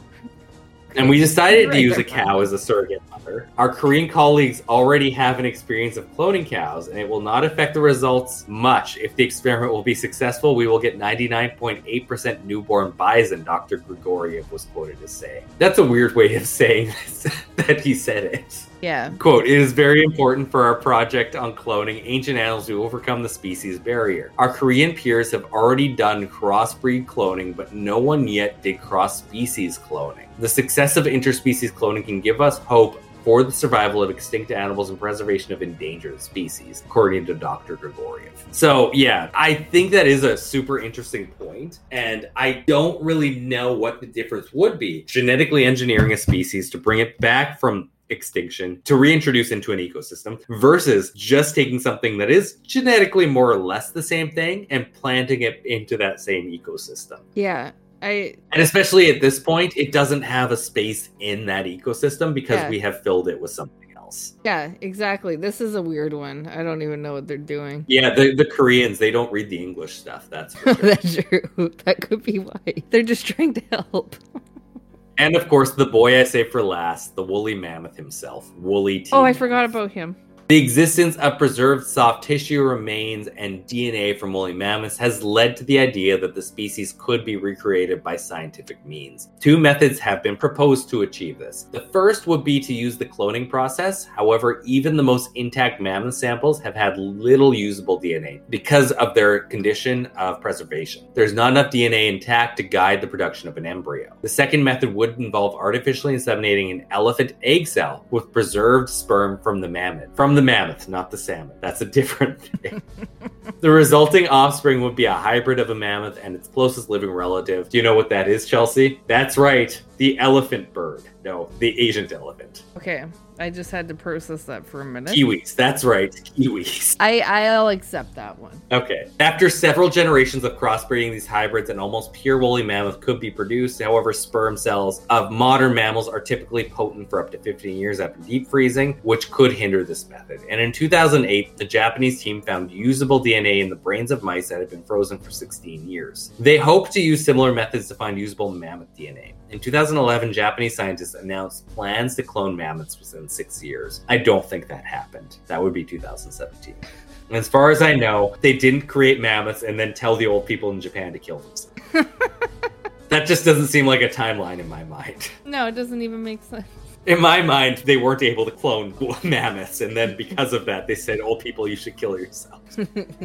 And we decided to
Right,
use a
they're fine.
cow as a surrogate mother. Our Korean colleagues already have an experience of cloning cows, and it will not affect the results much. If the experiment will be successful, we will get ninety-nine point eight percent newborn bison, Doctor Grigoriev was quoted as saying. That's a weird way of saying this, that he said it.
Yeah.
Quote, "It is very important for our project on cloning ancient animals to overcome the species barrier. Our Korean peers have already done crossbreed cloning, but no one yet did cross-species cloning. The success of interspecies cloning can give us hope for the survival of extinct animals and preservation of endangered species," according to Doctor Grigoriev. So, yeah, I think that is a super interesting point, and I don't really know what the difference would be. Genetically engineering a species to bring it back from extinction to reintroduce into an ecosystem versus just taking something that is genetically more or less the same thing and planting it into that same ecosystem.
Yeah. I
And especially at this point, it doesn't have a space in that ecosystem because
Yeah.
we have filled it with something else.
yeah, exactly. This is a weird one. I don't even know what they're doing.
Yeah, the, the Koreans, they don't read the English stuff. That's for sure.
That's true. That could be why. They're just trying to help.
And of course, the boy I saved for last, the woolly mammoth himself, Woolly T.
Oh, I forgot about him.
The existence of preserved soft tissue remains and D N A from woolly mammoths has led to the idea that the species could be recreated by scientific means. Two methods have been proposed to achieve this. The first would be to use the cloning process. However, even the most intact mammoth samples have had little usable D N A because of their condition of preservation. There's not enough D N A intact to guide the production of an embryo. The second method would involve artificially inseminating an elephant egg cell with preserved sperm from the mammoth. From the mammoth, not the salmon. That's a different thing. The resulting offspring would be a hybrid of a mammoth and its closest living relative. Do you know what that is, Chelsea? That's right. The elephant bird. No, the Asian elephant.
Okay, I just had to process that for a minute.
Kiwis. That's right. Kiwis.
I, I'll accept that one.
Okay. After several generations of crossbreeding, these hybrids and almost pure woolly mammoth could be produced. However, sperm cells of modern mammals are typically potent for up to fifteen years after deep freezing, which could hinder this method. And in two thousand eight, the Japanese team found usable D N A in the brains of mice that had been frozen for sixteen years. They hope to use similar methods to find usable mammoth D N A. In two thousand eleven, Japanese scientists announced plans to clone mammoths within six years. I don't think that happened. That would be two thousand seventeen. As far as I know, they didn't create mammoths and then tell the old people in Japan to kill themselves. That just doesn't seem like a timeline in my mind.
No, it doesn't even make sense.
In my mind, they weren't able to clone mammoths, and then because of that, they said, old people, you should kill yourselves.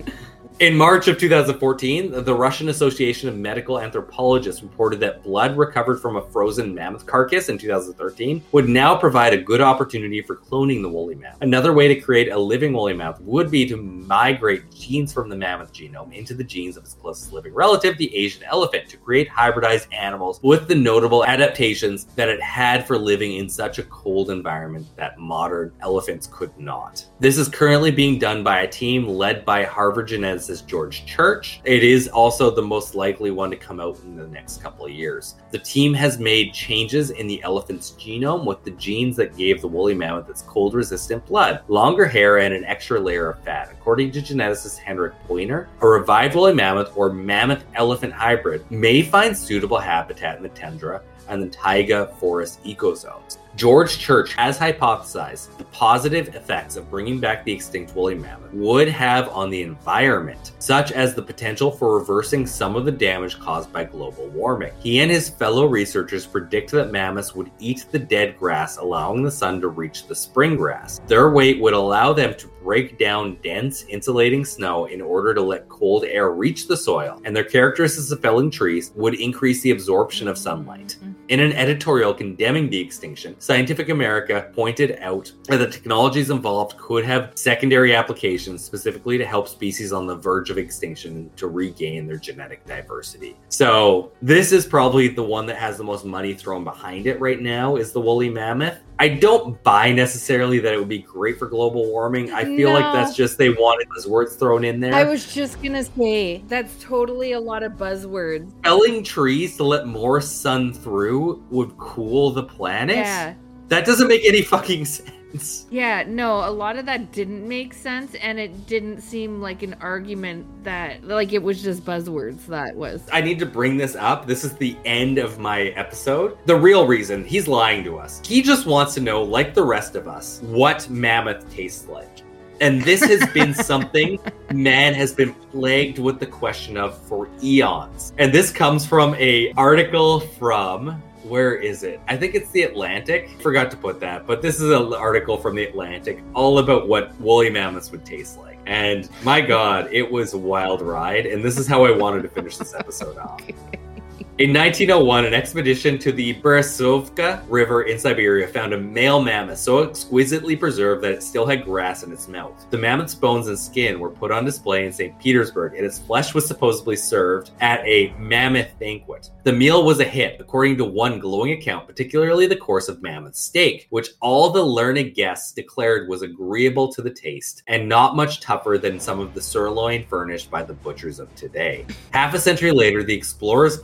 In March of two thousand fourteen, the Russian Association of Medical Anthropologists reported that blood recovered from a frozen mammoth carcass in two thousand thirteen would now provide a good opportunity for cloning the woolly mammoth. Another way to create a living woolly mammoth would be to migrate genes from the mammoth genome into the genes of its closest living relative, the Asian elephant, to create hybridized animals with the notable adaptations that it had for living in such a cold environment that modern elephants could not. This is currently being done by a team led by Harvard geneticist George Church. It is also the most likely one to come out in the next couple of years. The team has made changes in the elephant's genome with the genes that gave the woolly mammoth its cold-resistant blood, longer hair, and an extra layer of fat. According to geneticist Henrik Poiner, a revived woolly mammoth or mammoth-elephant hybrid may find suitable habitat in the tundra and the taiga forest ecozones. George Church has hypothesized the positive effects of bringing back the extinct woolly mammoth would have on the environment, such as the potential for reversing some of the damage caused by global warming. He and his fellow researchers predict that mammoths would eat the dead grass, allowing the sun to reach the spring grass. Their weight would allow them to break down dense, insulating snow in order to let cold air reach the soil, and their characteristics of felling trees would increase the absorption of sunlight. In an editorial condemning the extinction, Scientific America pointed out that the technologies involved could have secondary applications, specifically to help species on the verge of extinction to regain their genetic diversity. So this is probably the one that has the most money thrown behind it right now, is the woolly mammoth. I don't buy necessarily that it would be great for global warming. I feel
No.
like that's just they wanted buzzwords thrown in there.
I was just gonna say, that's totally a lot of buzzwords.
Felling trees to let more sun through would cool the planet?
Yeah.
That doesn't make any fucking sense.
Yeah, no, a lot of that didn't make sense, and it didn't seem like an argument that, like, it was just buzzwords, that was.
I need to bring this up. This is the end of my episode. The real reason, he's lying to us. He just wants to know, like the rest of us, what mammoth tastes like. And this has been something man has been plagued with the question of for eons. And this comes from a article from... Where is it? I think it's The Atlantic. Forgot to put that, but this is an article from The Atlantic all about what woolly mammoths would taste like. And my God, it was a wild ride. And this is how I wanted to finish this episode off. In nineteen oh one, an expedition to the Berezovka River in Siberia found a male mammoth so exquisitely preserved that it still had grass in its mouth. The mammoth's bones and skin were put on display in Saint Petersburg, and its flesh was supposedly served at a mammoth banquet. The meal was a hit, according to one glowing account, particularly the course of mammoth steak, which all the learned guests declared was agreeable to the taste, and not much tougher than some of the sirloin furnished by the butchers of today. Half a century later, the Explorers Club put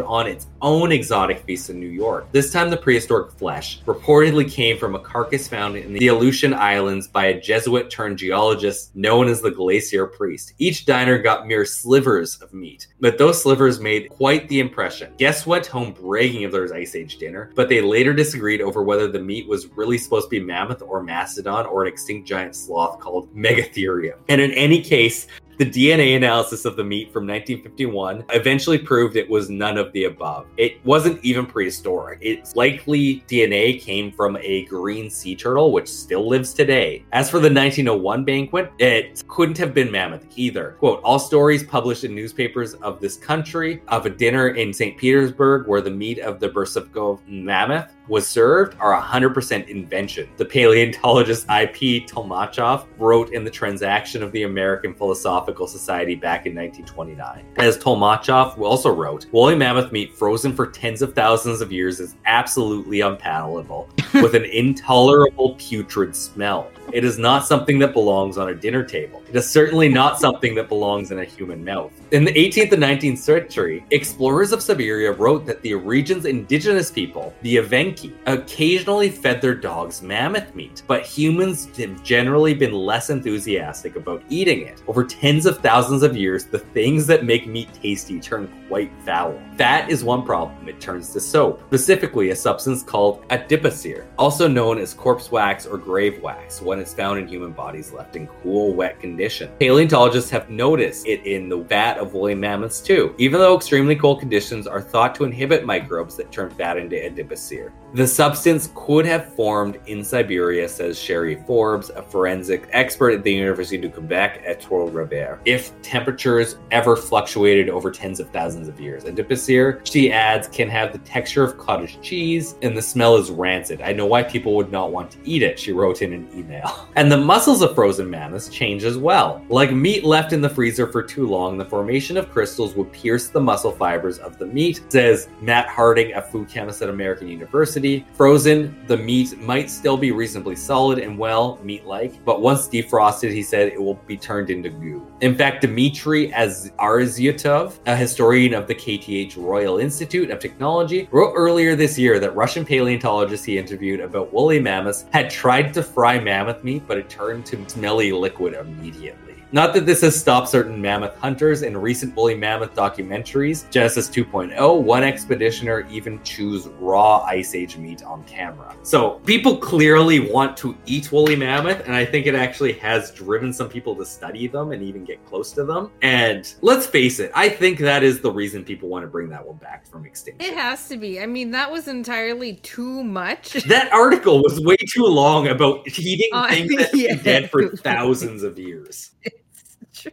on its own exotic feast in New York. This time the prehistoric flesh reportedly came from a carcass found in the Aleutian Islands by a Jesuit turned geologist known as the Glacier Priest. Each diner got mere slivers of meat, but those slivers made quite the impression. Guests went home bragging of their Ice Age dinner, but they later disagreed over whether the meat was really supposed to be mammoth or mastodon or an extinct giant sloth called Megatherium. And in any case, the D N A analysis of the meat from nineteen fifty-one eventually proved it was none of the above. It wasn't even prehistoric. Its likely D N A came from a green sea turtle, which still lives today. As for the nineteen oh one banquet, it couldn't have been mammoth either. Quote, all stories published in newspapers of this country of a dinner in Saint Petersburg where the meat of the Bersukov mammoth was served are one hundred percent invention. The paleontologist I P Tolmachov wrote in the Transaction of the American Philosophical Society back in nineteen twenty-nine. As Tolmachov also wrote, woolly mammoth meat frozen for tens of thousands of years is absolutely unpalatable, with an intolerable putrid smell. It is not something that belongs on a dinner table. It is certainly not something that belongs in a human mouth. In the eighteenth and nineteenth century, explorers of Siberia wrote that the region's indigenous people, the Evenki, occasionally fed their dogs mammoth meat, but humans have generally been less enthusiastic about eating it. Over tens of thousands of years, the things that make meat tasty turn quite foul. Fat is one problem. It turns to soap, specifically a substance called adipocere, also known as corpse wax or grave wax, when it's found in human bodies left in cool, wet condition. Paleontologists have noticed it in the fat of woolly mammoths too, even though extremely cold conditions are thought to inhibit microbes that turn fat into adipocere. The substance could have formed in Siberia, says Sherry Forbes, a forensic expert at the University of Quebec at Trois-Rivières, if temperatures ever fluctuated over tens of thousands of years. Adipocere, she adds, can have the texture of cottage cheese, and the smell is rancid. I know why people would not want to eat it, she wrote in an email. And the muscles of frozen mammoths change as well. Like meat left in the freezer for too long, the formation of crystals would pierce the muscle fibers of the meat, says Matt Harding, a food chemist at American University. Frozen, the meat might still be reasonably solid and well, meat-like, but once defrosted, he said it will be turned into goo. In fact, Dmitry Arzyutov, a historian of the K T H Royal Institute of Technology, wrote earlier this year that Russian paleontologists he interviewed about woolly mammoths had tried to fry mammoth meat, but it turned to smelly liquid immediately. Not that this has stopped certain mammoth hunters. In recent woolly mammoth documentaries, Genesis two point oh, one expeditioner even chews raw Ice Age meat on camera. So people clearly want to eat woolly mammoth, and I think it actually has driven some people to study them and even get close to them. And let's face it, I think that is the reason people want to bring that one back from extinction.
It has to be. I mean, that was entirely too much.
That article was way too long about eating
uh,
things that have
yeah.
been dead for thousands of years.
True.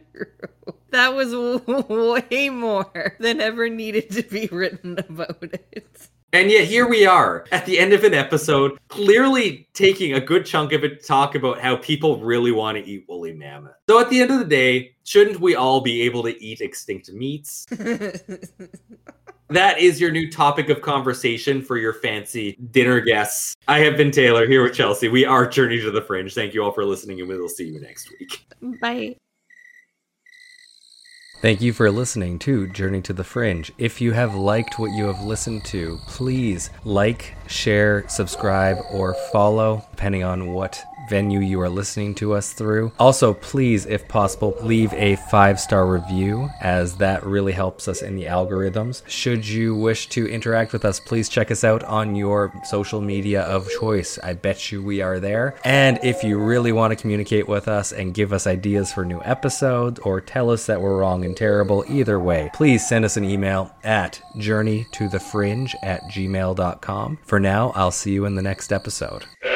That was way more than ever needed to be written about it.
And yet here we are at the end of an episode, clearly taking a good chunk of it to talk about how people really want to eat woolly mammoth. So at the end of the day, shouldn't we all be able to eat extinct meats? That is your new topic of conversation for your fancy dinner guests. I have been Taylor, here with Chelsea. We are Journey to the Fringe. Thank you all for listening, and we'll see you next week.
Bye.
Thank you for listening to Journey to the Fringe. If you have liked what you have listened to, please like, share, subscribe, or follow, depending on what venue you are listening to us through. Also, please, if possible, leave a five-star review, as that really helps us in the algorithms. Should you wish to interact with us, please check us out on your social media of choice. I bet you we are there. And if you really want to communicate with us and give us ideas for new episodes, or tell us that we're wrong and terrible, either way, please send us an email at journey to the fringe at gmail dot com. For now, I'll see you in the next episode.